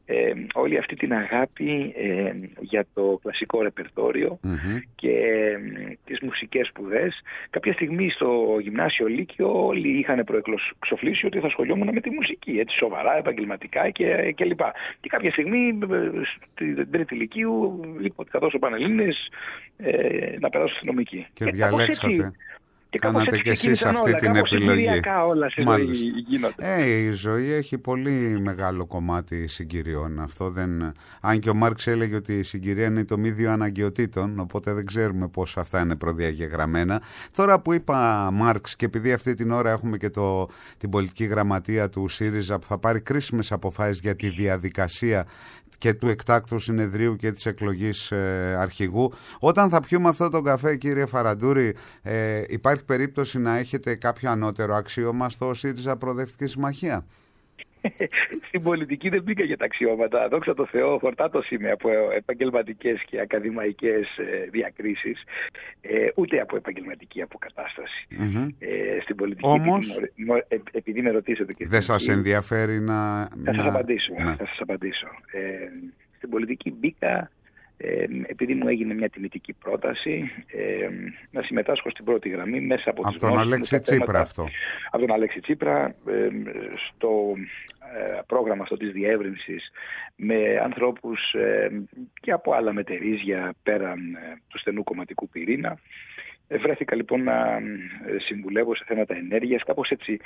όλη αυτή την αγάπη για το κλασικό ρεπερτόριο και τις μουσικές σπουδές. Κάποια στιγμή στο γυμνάσιο Λύκειο όλοι είχαν προεξοφλήσει ότι θα ασχολιόμουν με τη μουσική, έτσι σοβαρά, επαγγελματικά κλπ. Και κάποια στιγμή στην τρίτη Λυκείου είπα ότι θα δώσω Πανελλήνιες να περάσω στη νομική. Και διαλέξατε. Κάνατε και εσείς αυτή την επιλογή. Όλα στη ζωή γίνονται. Η ζωή έχει πολύ μεγάλο κομμάτι συγκυριών. Αυτό δεν... Αν και ο Μάρξ έλεγε ότι η συγκυρία είναι το μείδιο αναγκαιοτήτων, οπότε δεν ξέρουμε πώς αυτά είναι προδιαγεγραμμένα. Τώρα που είπα Μάρξ, και επειδή αυτή την ώρα έχουμε και την πολιτική γραμματεία του ΣΥΡΙΖΑ που θα πάρει κρίσιμες αποφάσεις για τη διαδικασία και του εκτάκτου συνεδρίου και της εκλογής αρχηγού. Όταν θα πιούμε αυτό τον καφέ, κύριε Φαραντούρη, υπάρχει περίπτωση να έχετε κάποιο ανώτερο αξίωμα στο ΣΥΡΙΖΑ Προοδευτική Συμμαχία? Στην πολιτική δεν μπήκα για τα αξιώματα. Δόξα τω Θεώ, φορτάτος είμαι από επαγγελματικές και ακαδημαϊκές διακρίσεις, ούτε από επαγγελματική αποκατάσταση. Στην πολιτική, όμως, επειδή με ρωτήσατε και δεν σας ενδιαφέρει να... Θα σας απαντήσω. Στην πολιτική μπήκα επειδή μου έγινε μια τιμητική πρόταση να συμμετάσχω στην πρώτη γραμμή μέσα από τις τον Αλέξη Τσίπρα αυτό. Από τον Αλέξη Τσίπρα στο πρόγραμμα αυτό της διεύρυνσης με ανθρώπους και από άλλα μετερίζια πέραν του στενού κομματικού πυρήνα. Βρέθηκα λοιπόν να συμβουλεύω σε θέματα ενέργειας, κάπως έτσι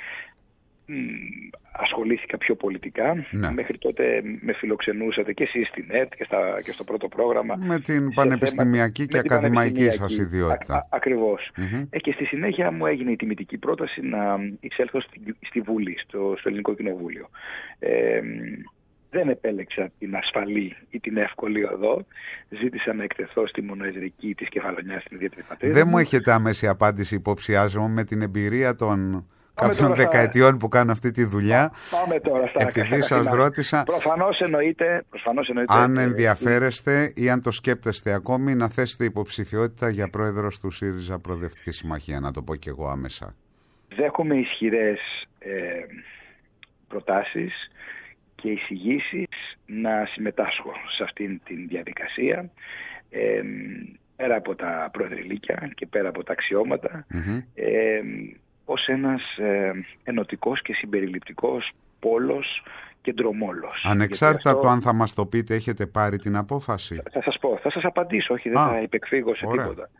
ασχολήθηκα πιο πολιτικά. Ναι. Μέχρι τότε με φιλοξενούσατε και εσείς στην ΕΤ και στο πρώτο πρόγραμμα. Με την πανεπιστημιακή και ακαδημαϊκή σας ιδιότητα. Ακριβώς. Και στη συνέχεια μου έγινε η τιμητική πρόταση να εισέλθω στη Βουλή, στο Ελληνικό Κοινοβούλιο. Δεν επέλεξα την ασφαλή ή την εύκολη οδό. Ζήτησα να εκτεθώ στη μονοεδρική της Κεφαλονιάς στην ιδιαίτερη πατρίδα. Δεν μου έχετε άμεση απάντηση, υποψιάζομαι, με την εμπειρία των κάποιων δεκαετιών που κάνω αυτή τη δουλειά. Πάμε τώρα στα επειδή σας ρώτησα, προφανώς εννοείται αν ενδιαφέρεστε ή αν το σκέπτεστε ακόμη να θέσετε υποψηφιότητα για πρόεδρος του ΣΥΡΙΖΑ Προοδευτική Συμμαχία, να το πω και εγώ άμεσα. Δέχομαι ισχυρές προτάσεις και εισηγήσεις να συμμετάσχω σε αυτήν την διαδικασία, πέρα από τα προεδρηλίκια και πέρα από τα αξιώματα, ως ένας ενωτικός και συμπεριληπτικός πόλος και δρομόλος. Ανεξάρτητα από το αν θα μας το πείτε, έχετε πάρει την απόφαση? Θα σας πω, θα σας απαντήσω, όχι, δεν θα υπεκφύγω σε τίποτα.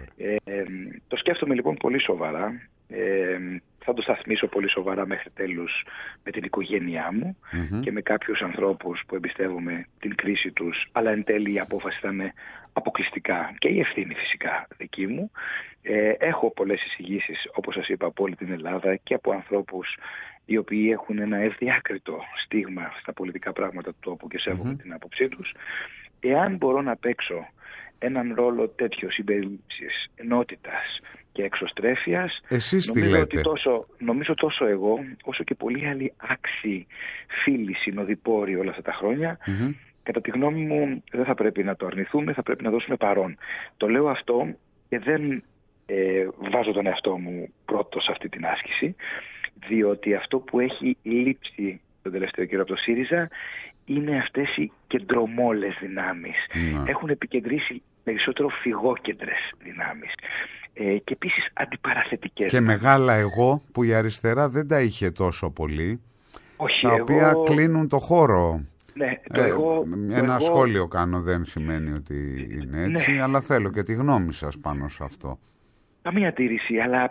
Το σκέφτομαι λοιπόν πολύ σοβαρά. Θα το σταθμίσω πολύ σοβαρά μέχρι τέλους με την οικογένειά μου και με κάποιους ανθρώπους που εμπιστεύομαι την κρίση τους, αλλά εν τέλει η απόφαση θα είναι αποκλειστικά και η ευθύνη φυσικά δική μου. Έχω πολλές εισηγήσεις, όπως σας είπα, από όλη την Ελλάδα και από ανθρώπους οι οποίοι έχουν ένα ευδιάκριτο στίγμα στα πολιτικά πράγματα του τόπου και σέβομαι την άποψή τους. Εάν μπορώ να παίξω έναν ρόλο τέτοιο συμπερίληψης, ενότητας και εξωστρέφειας, εσείς τι λέτε? Νομίζω τόσο εγώ όσο και πολλοί άλλοι άξιοι φίλοι συνοδοιπόροι όλα αυτά τα χρόνια, κατά τη γνώμη μου δεν θα πρέπει να το αρνηθούμε, θα πρέπει να δώσουμε παρόν. Το λέω αυτό και δεν βάζω τον εαυτό μου πρώτο σε αυτή την άσκηση, διότι αυτό που έχει λείψει τον τελευταίο καιρό από το ΣΥΡΙΖΑ είναι αυτές οι κεντρομόλες δυνάμεις. Έχουν επικεντρήσει περισσότερο φυγόκεντρες δυνάμεις και επίσης αντιπαραθετικές. Και μεγάλα εγώ που η αριστερά δεν τα είχε τόσο πολύ, όχι, τα οποία κλείνουν το χώρο. Ναι, ένα σχόλιο κάνω, δεν σημαίνει ότι είναι έτσι, αλλά θέλω και τη γνώμη σας πάνω σε αυτό. Καμία αντίρρηση, αλλά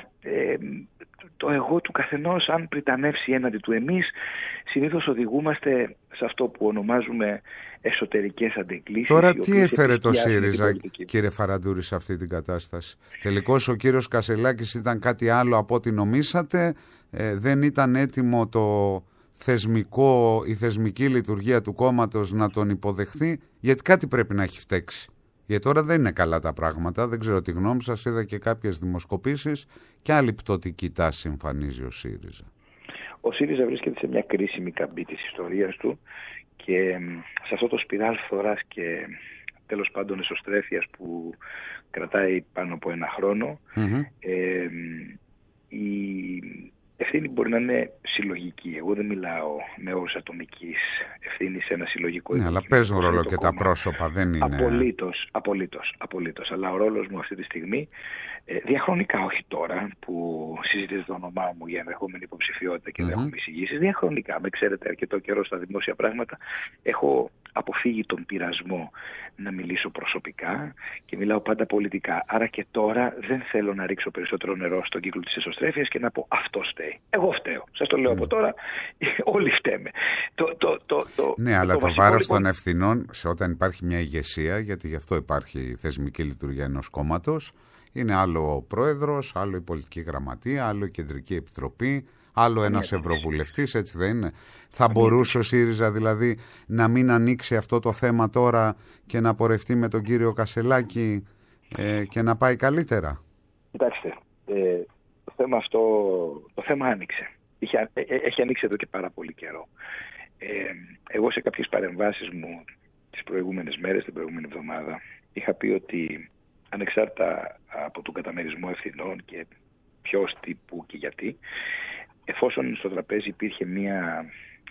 το εγώ του καθενός, αν πριτανεύσει έναντι του εμείς, συνήθως οδηγούμαστε σε αυτό που ονομάζουμε εσωτερικές αντεκκλήσεις. Τώρα τι έφερε το ΣΥΡΙΖΑ, κύριε Φαραντούρη, σε αυτή την κατάσταση? Τελικώς ο κύριος Κασελάκης ήταν κάτι άλλο από ό,τι νομίσατε? Δεν ήταν έτοιμο η θεσμική λειτουργία του κόμματος να τον υποδεχθεί? Γιατί κάτι πρέπει να έχει φταίξει. Γιατί τώρα δεν είναι καλά τα πράγματα, δεν ξέρω τη γνώμη σας, είδα και κάποιες δημοσκοπήσεις και άλλη πτωτική τάση εμφανίζει ο ΣΥΡΙΖΑ. Ο ΣΥΡΙΖΑ βρίσκεται σε μια κρίσιμη καμπή της ιστορίας του και σε αυτό το σπιράλ φθοράς και τέλος πάντων εσωστρέφειας που κρατάει πάνω από ένα χρόνο, η ευθύνη μπορεί να είναι συλλογική. Εγώ δεν μιλάω με όρους ατομικής ευθύνης σε ένα συλλογικό. Ναι, αλλά παίζουν ρόλο και τα πρόσωπα, δεν είναι. Απολύτως. Αλλά ο ρόλος μου αυτή τη στιγμή, διαχρονικά, όχι τώρα που συζητείτε το όνομά μου για ενδεχόμενη υποψηφιότητα και δεν έχουμε εισηγήσεις, διαχρονικά, με ξέρετε αρκετό καιρό στα δημόσια πράγματα, έχω αποφύγει τον πειρασμό να μιλήσω προσωπικά και μιλάω πάντα πολιτικά. Άρα και τώρα δεν θέλω να ρίξω περισσότερο νερό στον κύκλο της εσωστρέφειας και να πω αυτό φταίει. Εγώ φταίω. Σας το λέω από τώρα, όλοι φταίμε. Ναι, αλλά το βάρος των ευθυνών όταν υπάρχει μια ηγεσία, γιατί γι' αυτό υπάρχει η θεσμική λειτουργία ενός κόμματος, είναι άλλο ο πρόεδρος, άλλο η πολιτική γραμματεία, άλλο η κεντρική επιτροπή, άλλο ένας ευρωβουλευτής, έτσι δεν είναι? Θα μπορούσε ο ΣΥΡΙΖΑ δηλαδή να μην ανοίξει αυτό το θέμα τώρα και να πορευτεί με τον κύριο Κασελάκη και να πάει καλύτερα? Κοιτάξτε, το θέμα αυτό, το θέμα άνοιξε. Έχει ανοίξει εδώ και πάρα πολύ καιρό. Εγώ σε κάποιες παρεμβάσεις μου τις προηγούμενες μέρες, την προηγούμενη εβδομάδα, είχα πει ότι ανεξάρτητα από τον καταμερισμό ευθυνών και ποιος, τι, πού και γιατί, εφόσον στο τραπέζι υπήρχε μία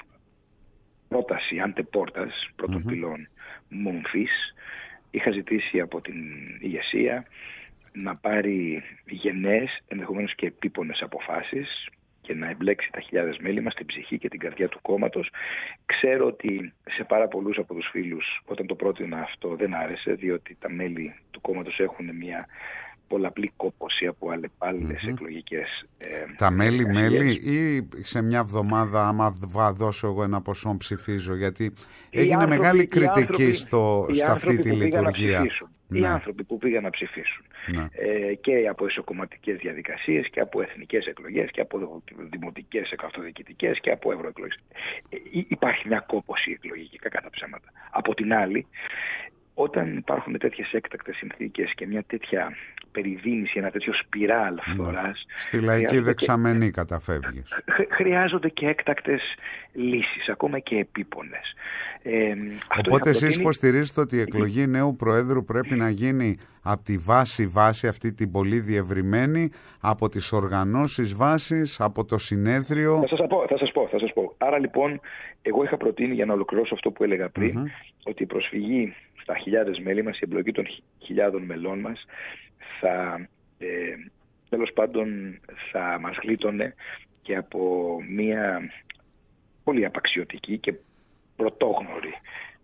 πρόταση αντεπόρτας πρώτων πυλών μομφής, είχα ζητήσει από την ηγεσία να πάρει γενναίες, ενδεχομένως και επίπονες αποφάσεις και να εμπλέξει τα χιλιάδες μέλη μας στην ψυχή και την καρδιά του κόμματος. Ξέρω ότι σε πάρα πολλούς από τους φίλους όταν το πρότεινα αυτό δεν άρεσε, διότι τα μέλη του κόμματος έχουν μια πολλαπλή κόπωση από αλλεπάλληλες εκλογικές. Τα μέλη ή σε μια εβδομάδα άμα δώσω εγώ ένα ποσό ψηφίζω? Γιατί έγινε μεγάλη κριτική σε αυτή τη λειτουργία. Οι άνθρωποι που πήγαν να ψηφίσουν και από εσωκομματικές διαδικασίες και από εθνικές εκλογές και από δημοτικές αυτοδιοικητικές και από ευρωεκλογές. Υπάρχει μια κόπωση εκλογική, κακά τα ψέματα. Από την άλλη, όταν υπάρχουν τέτοιες έκτακτες συνθήκες και μια τέτοια περιδίνηση, ένα τέτοιο σπιράλ φθοράς, στη λαϊκή δεξαμενή καταφεύγεις. Χρειάζονται και έκτακτες λύσεις, ακόμα και επίπονες. Οπότε εσείς υποστηρίζετε ότι η εκλογή νέου Προέδρου πρέπει να γίνει από τη βάση αυτή την πολύ διευρυμένη, από τις οργανώσεις βάσης, από το συνέδριο? Θα σας πω. Άρα λοιπόν, εγώ είχα προτείνει, για να ολοκληρώσω αυτό που έλεγα πριν, ότι η προσφυγή στα χιλιάδες μέλη μας, η εμπλοκή των χιλιάδων μελών μας, τέλος πάντων θα μας γλίτωνε και από μια πολύ απαξιωτική και πρωτόγνωρη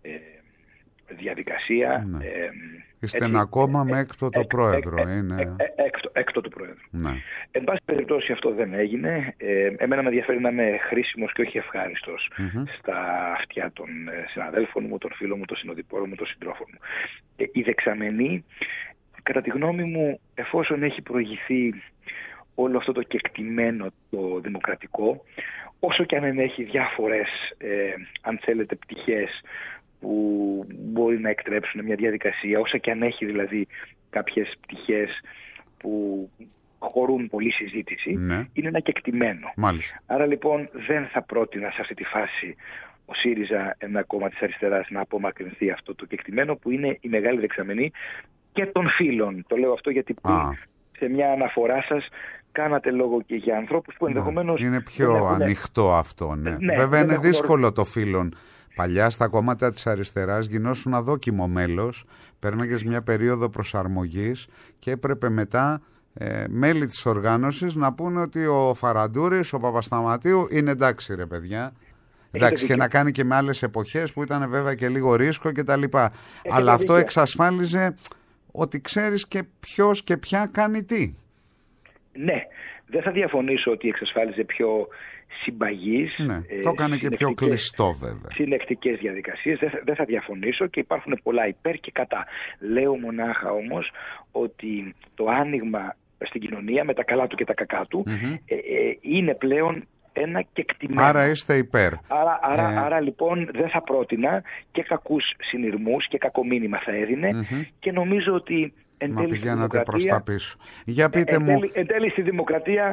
διαδικασία. Είστε ένα κόμμα με έκτοτο πρόεδρο. Έκτοτο πρόεδρο. Εν πάση περιπτώσει αυτό δεν έγινε. Εμένα με ενδιαφέρει να είμαι χρήσιμος και όχι ευχάριστος στα αυτιά των συναδέλφων μου, των φίλων μου, των συνοδοιπόρων μου, των συντρόφων μου. Η δεξαμενή, κατά τη γνώμη μου, εφόσον έχει προηγηθεί όλο αυτό το κεκτημένο το δημοκρατικό, όσο και αν ενέχει διάφορες, αν θέλετε, πτυχές που μπορεί να εκτρέψουν μια διαδικασία, όσο και αν έχει δηλαδή κάποιες πτυχές που χωρούν πολλή συζήτηση, είναι ένα κεκτημένο. Μάλιστα. Άρα λοιπόν δεν θα πρότεινα σε αυτή τη φάση ο ΣΥΡΙΖΑ, ένα κόμμα της αριστεράς, να απομακρυνθεί αυτό το κεκτημένο που είναι η μεγάλη δεξαμενή και των φίλων. Το λέω αυτό γιατί σε μια αναφορά σας κάνατε λόγο και για ανθρώπους που ενδεχομένως... Είναι πιο ανοιχτό αυτό, Βέβαια είναι δύσκολο το φίλων. Παλιά στα κόμματα της αριστεράς γινώσουν αδόκιμο μέλος, πέρναγες μια περίοδο προσαρμογής και έπρεπε μετά μέλη της οργάνωσης να πούνε ότι ο Φαραντούρης, ο Παπασταματίου είναι εντάξει ρε παιδιά. Εντάξει, και να κάνει και με άλλες εποχές που ήταν βέβαια και λίγο ρίσκο και τα λοιπά. Αλλά αυτό εξασφάλιζε ότι ξέρεις και ποιος και ποια κάνει τι. Ναι, δεν θα διαφωνήσω ότι εξασφάλιζε πιο συμπαγής, το έκανε και πιο κλειστό βέβαια, συνεκτικές διαδικασίες. Δεν θα διαφωνήσω και υπάρχουν πολλά υπέρ και κατά. Λέω μονάχα όμως ότι το άνοιγμα στην κοινωνία με τα καλά του και τα κακά του είναι πλέον ένα κεκτημένο. Άρα είστε υπέρ. Άρα λοιπόν δεν θα πρότεινα και κακούς συνειρμούς και κακό μήνυμα θα έδινε και νομίζω ότι εν τέλει στη δημοκρατία, προς τα πίσω. Για πείτε μου. Εν τέλει στη δημοκρατία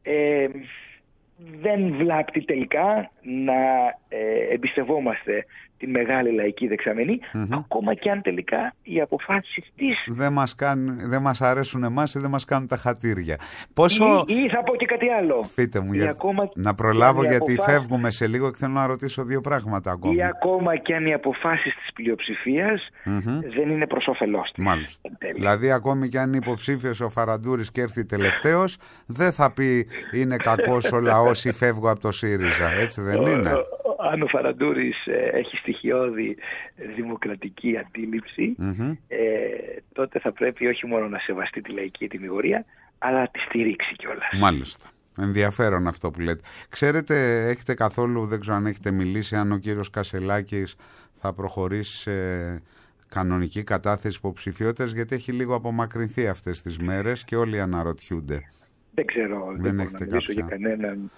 δεν βλάπτει τελικά να εμπιστευόμαστε τη μεγάλη λαϊκή δεξαμενή, ακόμα και αν τελικά οι αποφάσεις της δεν μας αρέσουν εμάς ή δεν μας κάνουν τα χατήρια. Ή θα πω και κάτι άλλο. Πείτε μου, να προλάβω γιατί φεύγουμε σε λίγο και θέλω να ρωτήσω δύο πράγματα ακόμα. Ή ακόμα και αν οι αποφάσεις της πλειοψηφίας δεν είναι προς όφελός της. Μάλιστα. Δηλαδή ακόμη και αν είναι υποψήφιος ο Φαραντούρης και έρθει τελευταίος, δεν θα πει είναι κακός ο λαός ή φεύγω από το ΣΥΡΙΖΑ. Έτσι δεν είναι? Αν ο Φαραντούρης έχει στοιχειώδη δημοκρατική αντίληψη, τότε θα πρέπει όχι μόνο να σεβαστεί τη λαϊκή ετυμηγορία, αλλά να τη στηρίξει κιόλας. Μάλιστα. Ενδιαφέρον αυτό που λέτε. Ξέρετε, έχετε καθόλου, δεν ξέρω αν έχετε μιλήσει, αν ο κύριος Κασελάκης θα προχωρήσει σε κανονική κατάθεση υποψηφιότητας, γιατί έχει λίγο απομακρυνθεί αυτές τις μέρες και όλοι αναρωτιούνται. Δεν ξέρω, δεν μπορώ να μιλήσω για κανέναν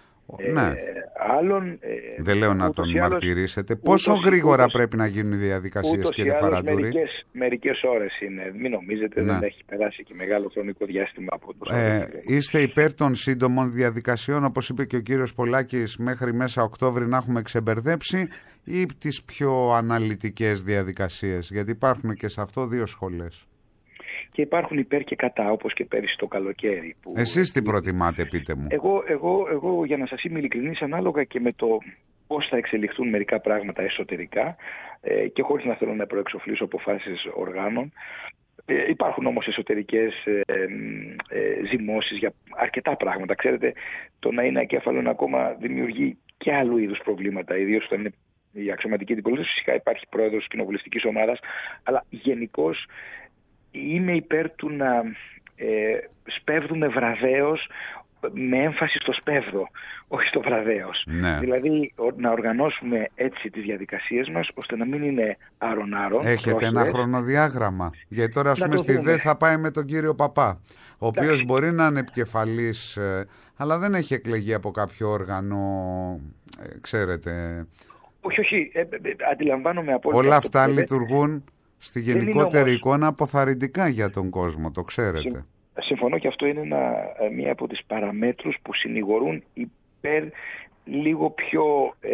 άλλον. Δεν λέω να τον μαρτυρήσετε. Πόσο γρήγορα πρέπει να γίνουν οι διαδικασίες, κύριε Φαραντούρη? Μερικές ώρες είναι. Μην νομίζετε, δεν έχει περάσει και μεγάλο χρονικό διάστημα από το είστε υπέρ των σύντομων διαδικασιών, όπως είπε και ο κύριος Πολάκης, μέχρι μέσα Οκτώβρη να έχουμε ξεμπερδέψει, ή τις πιο αναλυτικές διαδικασίες? Γιατί υπάρχουν και σε αυτό δύο σχολές. Και υπάρχουν υπέρ και κατά, όπως και πέρυσι το καλοκαίρι. Εσείς τι προτιμάτε, πείτε μου? Εγώ για να σας είμαι ειλικρινής, ανάλογα και με το πώς θα εξελιχθούν μερικά πράγματα εσωτερικά και χωρίς να θέλω να προεξοφλήσω αποφάσεις οργάνων, υπάρχουν όμως εσωτερικές ζυμώσεις για αρκετά πράγματα. Ξέρετε, το να είναι ακέφαλο ένα κόμμα δημιουργεί και άλλου είδους προβλήματα, ιδίως όταν είναι η αξιωματική αντιπολίτευση. Φυσικά υπάρχει πρόεδρος της κοινοβουλευτικής ομάδας, αλλά γενικώς είμαι υπέρ του να σπέβδουμε βραδέως, με έμφαση στο σπέβδο, όχι στο βραδέως. Ναι. Δηλαδή να οργανώσουμε έτσι τις διαδικασίες μας, ώστε να μην είναι άρον-άρον. Έχετε ένα χρονοδιάγραμμα? Γιατί τώρα, ας πούμε, στη ΔΕ θα πάει με τον κύριο Παπά, ο οποίος μπορεί να είναι επικεφαλής, αλλά δεν έχει εκλεγεί από κάποιο όργανο, ξέρετε. Όχι, αντιλαμβάνομαι απόλυτα. Όλα αυτά λειτουργούν στη γενικότερη εικόνα αποθαρρυντικά για τον κόσμο, το ξέρετε. Συμφωνώ, και αυτό είναι μία από τις παραμέτρους που συνηγορούν υπέρ λίγο πιο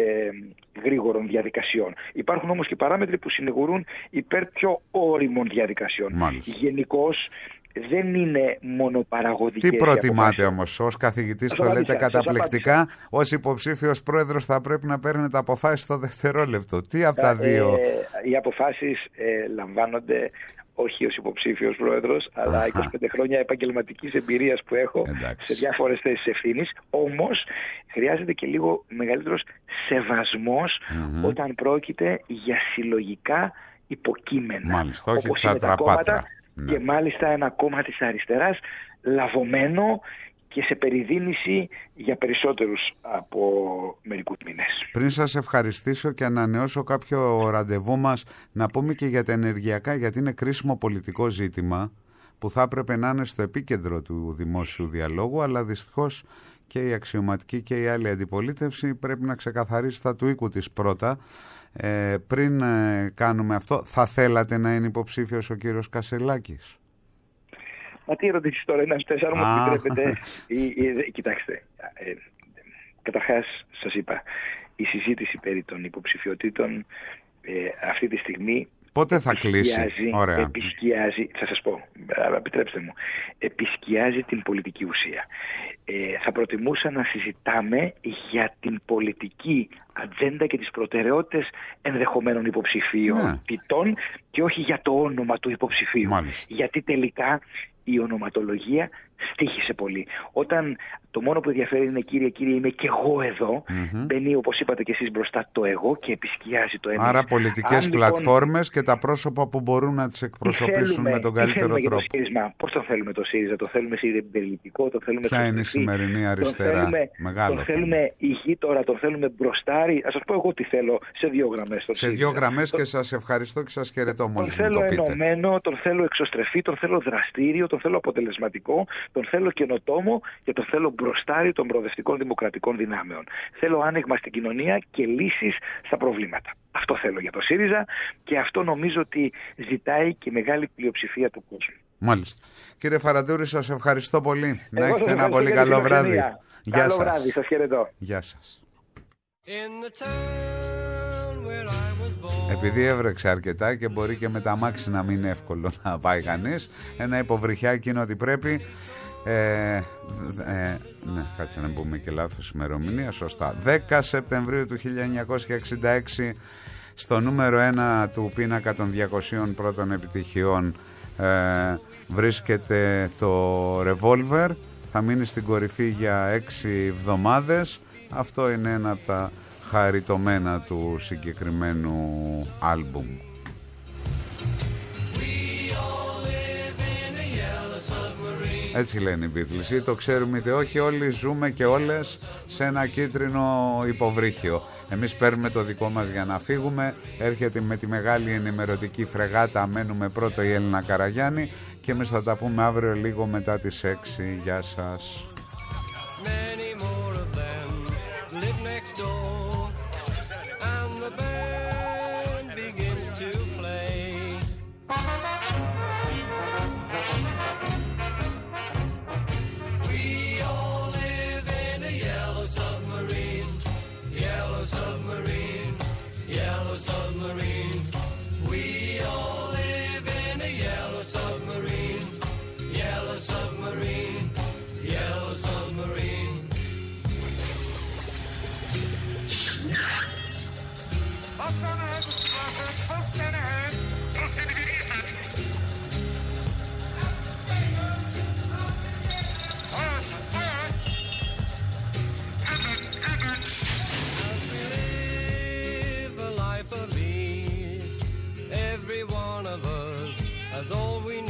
γρήγορων διαδικασιών. Υπάρχουν όμως και παράμετροι που συνηγορούν υπέρ πιο όριμων διαδικασιών. Γενικώς δεν είναι μόνο παραγωγικές. Τι προτιμάτε όμως? Ως καθηγητής το λέτε καταπληκτικά. Ως υποψήφιος πρόεδρος θα πρέπει να παίρνετε αποφάσεις στο δευτερόλεπτο. Τι από τα δύο? Οι αποφάσεις λαμβάνονται όχι ως υποψήφιος πρόεδρος, αλλά 25 χρόνια επαγγελματικής εμπειρίας που έχω σε διάφορες θέσεις ευθύνης. Όμως χρειάζεται και λίγο μεγαλύτερος σεβασμός όταν πρόκειται για συλλογικά υποκείμενα. Μάλιστα, όχι τσατραπάτρα. Και μάλιστα ένα κόμμα της αριστεράς λαβωμένο και σε περιδίνηση για περισσότερους από μερικούς μήνες. Πριν σας ευχαριστήσω και ανανεώσω κάποιο ραντεβού μας, να πούμε και για τα ενεργειακά, γιατί είναι κρίσιμο πολιτικό ζήτημα που θα έπρεπε να είναι στο επίκεντρο του δημόσιου διαλόγου, αλλά δυστυχώς και η αξιωματική και η άλλη αντιπολίτευση πρέπει να ξεκαθαρίσει τα του οίκου της πρώτα. Πριν κάνουμε αυτό, θα θέλατε να είναι υποψήφιος ο κύριος Κασελάκης? Μα τι ερωτήσεις τώρα, είναι αυτές, αν μου επιτρέπετε. Κοιτάξτε, καταρχάς σας είπα, η συζήτηση περί των υποψηφιωτήτων αυτή τη στιγμή πότε θα κλείσει? Επισκιάζει, θα σας πω, επιτρέψτε μου, επισκιάζει την πολιτική ουσία. Θα προτιμούσα να συζητάμε για την πολιτική ατζέντα και τις προτεραιότητες ενδεχομένων υποψηφίων και όχι για το όνομα του υποψηφίου. Μάλιστα. Γιατί τελικά η ονοματολογία στοίχησε πολύ. Όταν το μόνο που ενδιαφέρει είναι κύριε είμαι και εγώ εδώ, μπαίνει όπως είπατε και εσείς μπροστά το εγώ και επισκιάζει το εμείς. Άρα πολιτικές πλατφόρμες και τα πρόσωπα που μπορούν να τις εκπροσωπήσουν με τον καλύτερο τρόπο. Πώς το θέλουμε το ΣΥΡΙΖΑ? Το θέλουμε συμπεριληπτικό, το θέλουμε ποια είναι η σημερινή αριστερά? Το θέλουμε ηγείτορα, το θέλουμε μπροστάρι. Ας σας πω εγώ τι θέλω σε 2 γραμμές. Σε 2 γραμμές και σας ευχαριστώ και σας χαιρετώ μόλις μου το πείτε. Τον θέλω ενωμένο, τον θέλω εξωστρεφή, τον θέλω δραστήριο, τον θέλω αποτελεσματικό, τον θέλω καινοτόμο και τον θέλω μπροστάρι των προοδευτικών δημοκρατικών δυνάμεων. Θέλω άνοιγμα στην κοινωνία και λύσεις στα προβλήματα. Αυτό θέλω για το ΣΥΡΙΖΑ και αυτό νομίζω ότι ζητάει και η μεγάλη πλειοψηφία του κόσμου. Μάλιστα. Κύριε Φαραντούρη, σας ευχαριστώ πολύ. Να έχετε ένα πολύ καλό βράδυ. Γεια σας. Καλό βράδυ, σας χαιρετώ. Γεια σας. επειδή έβρεξε αρκετά και μπορεί και με τα αμάξι να μην είναι εύκολο να πάει κανείς, ένα υποβρυχιάκι είναι ότι πρέπει. Ναι, κάτσε να πούμε και λάθος ημερομηνία, σωστά. 10 Σεπτεμβρίου του 1966, στο νούμερο 1 του πίνακα των 200 πρώτων επιτυχιών βρίσκεται το Revolver. Θα μείνει στην κορυφή για 6 εβδομάδες. Αυτό είναι ένα από τα χαριτωμένα του συγκεκριμένου άλμπουμ. Έτσι λένε οι Beatles. Ή το ξέρουμε είτε όχι, όλοι ζούμε και όλες σε ένα κίτρινο υποβρύχιο. Εμείς παίρνουμε το δικό μας για να φύγουμε. Έρχεται με τη μεγάλη ενημερωτική φρεγάτα. Μένουμε πρώτο η Έλληνα Καραγιάννη. Και εμείς θα τα πούμε αύριο λίγο μετά τις 6. Γεια σας. Submarine. We all live in a yellow submarine. Yellow submarine. Yellow submarine. As all we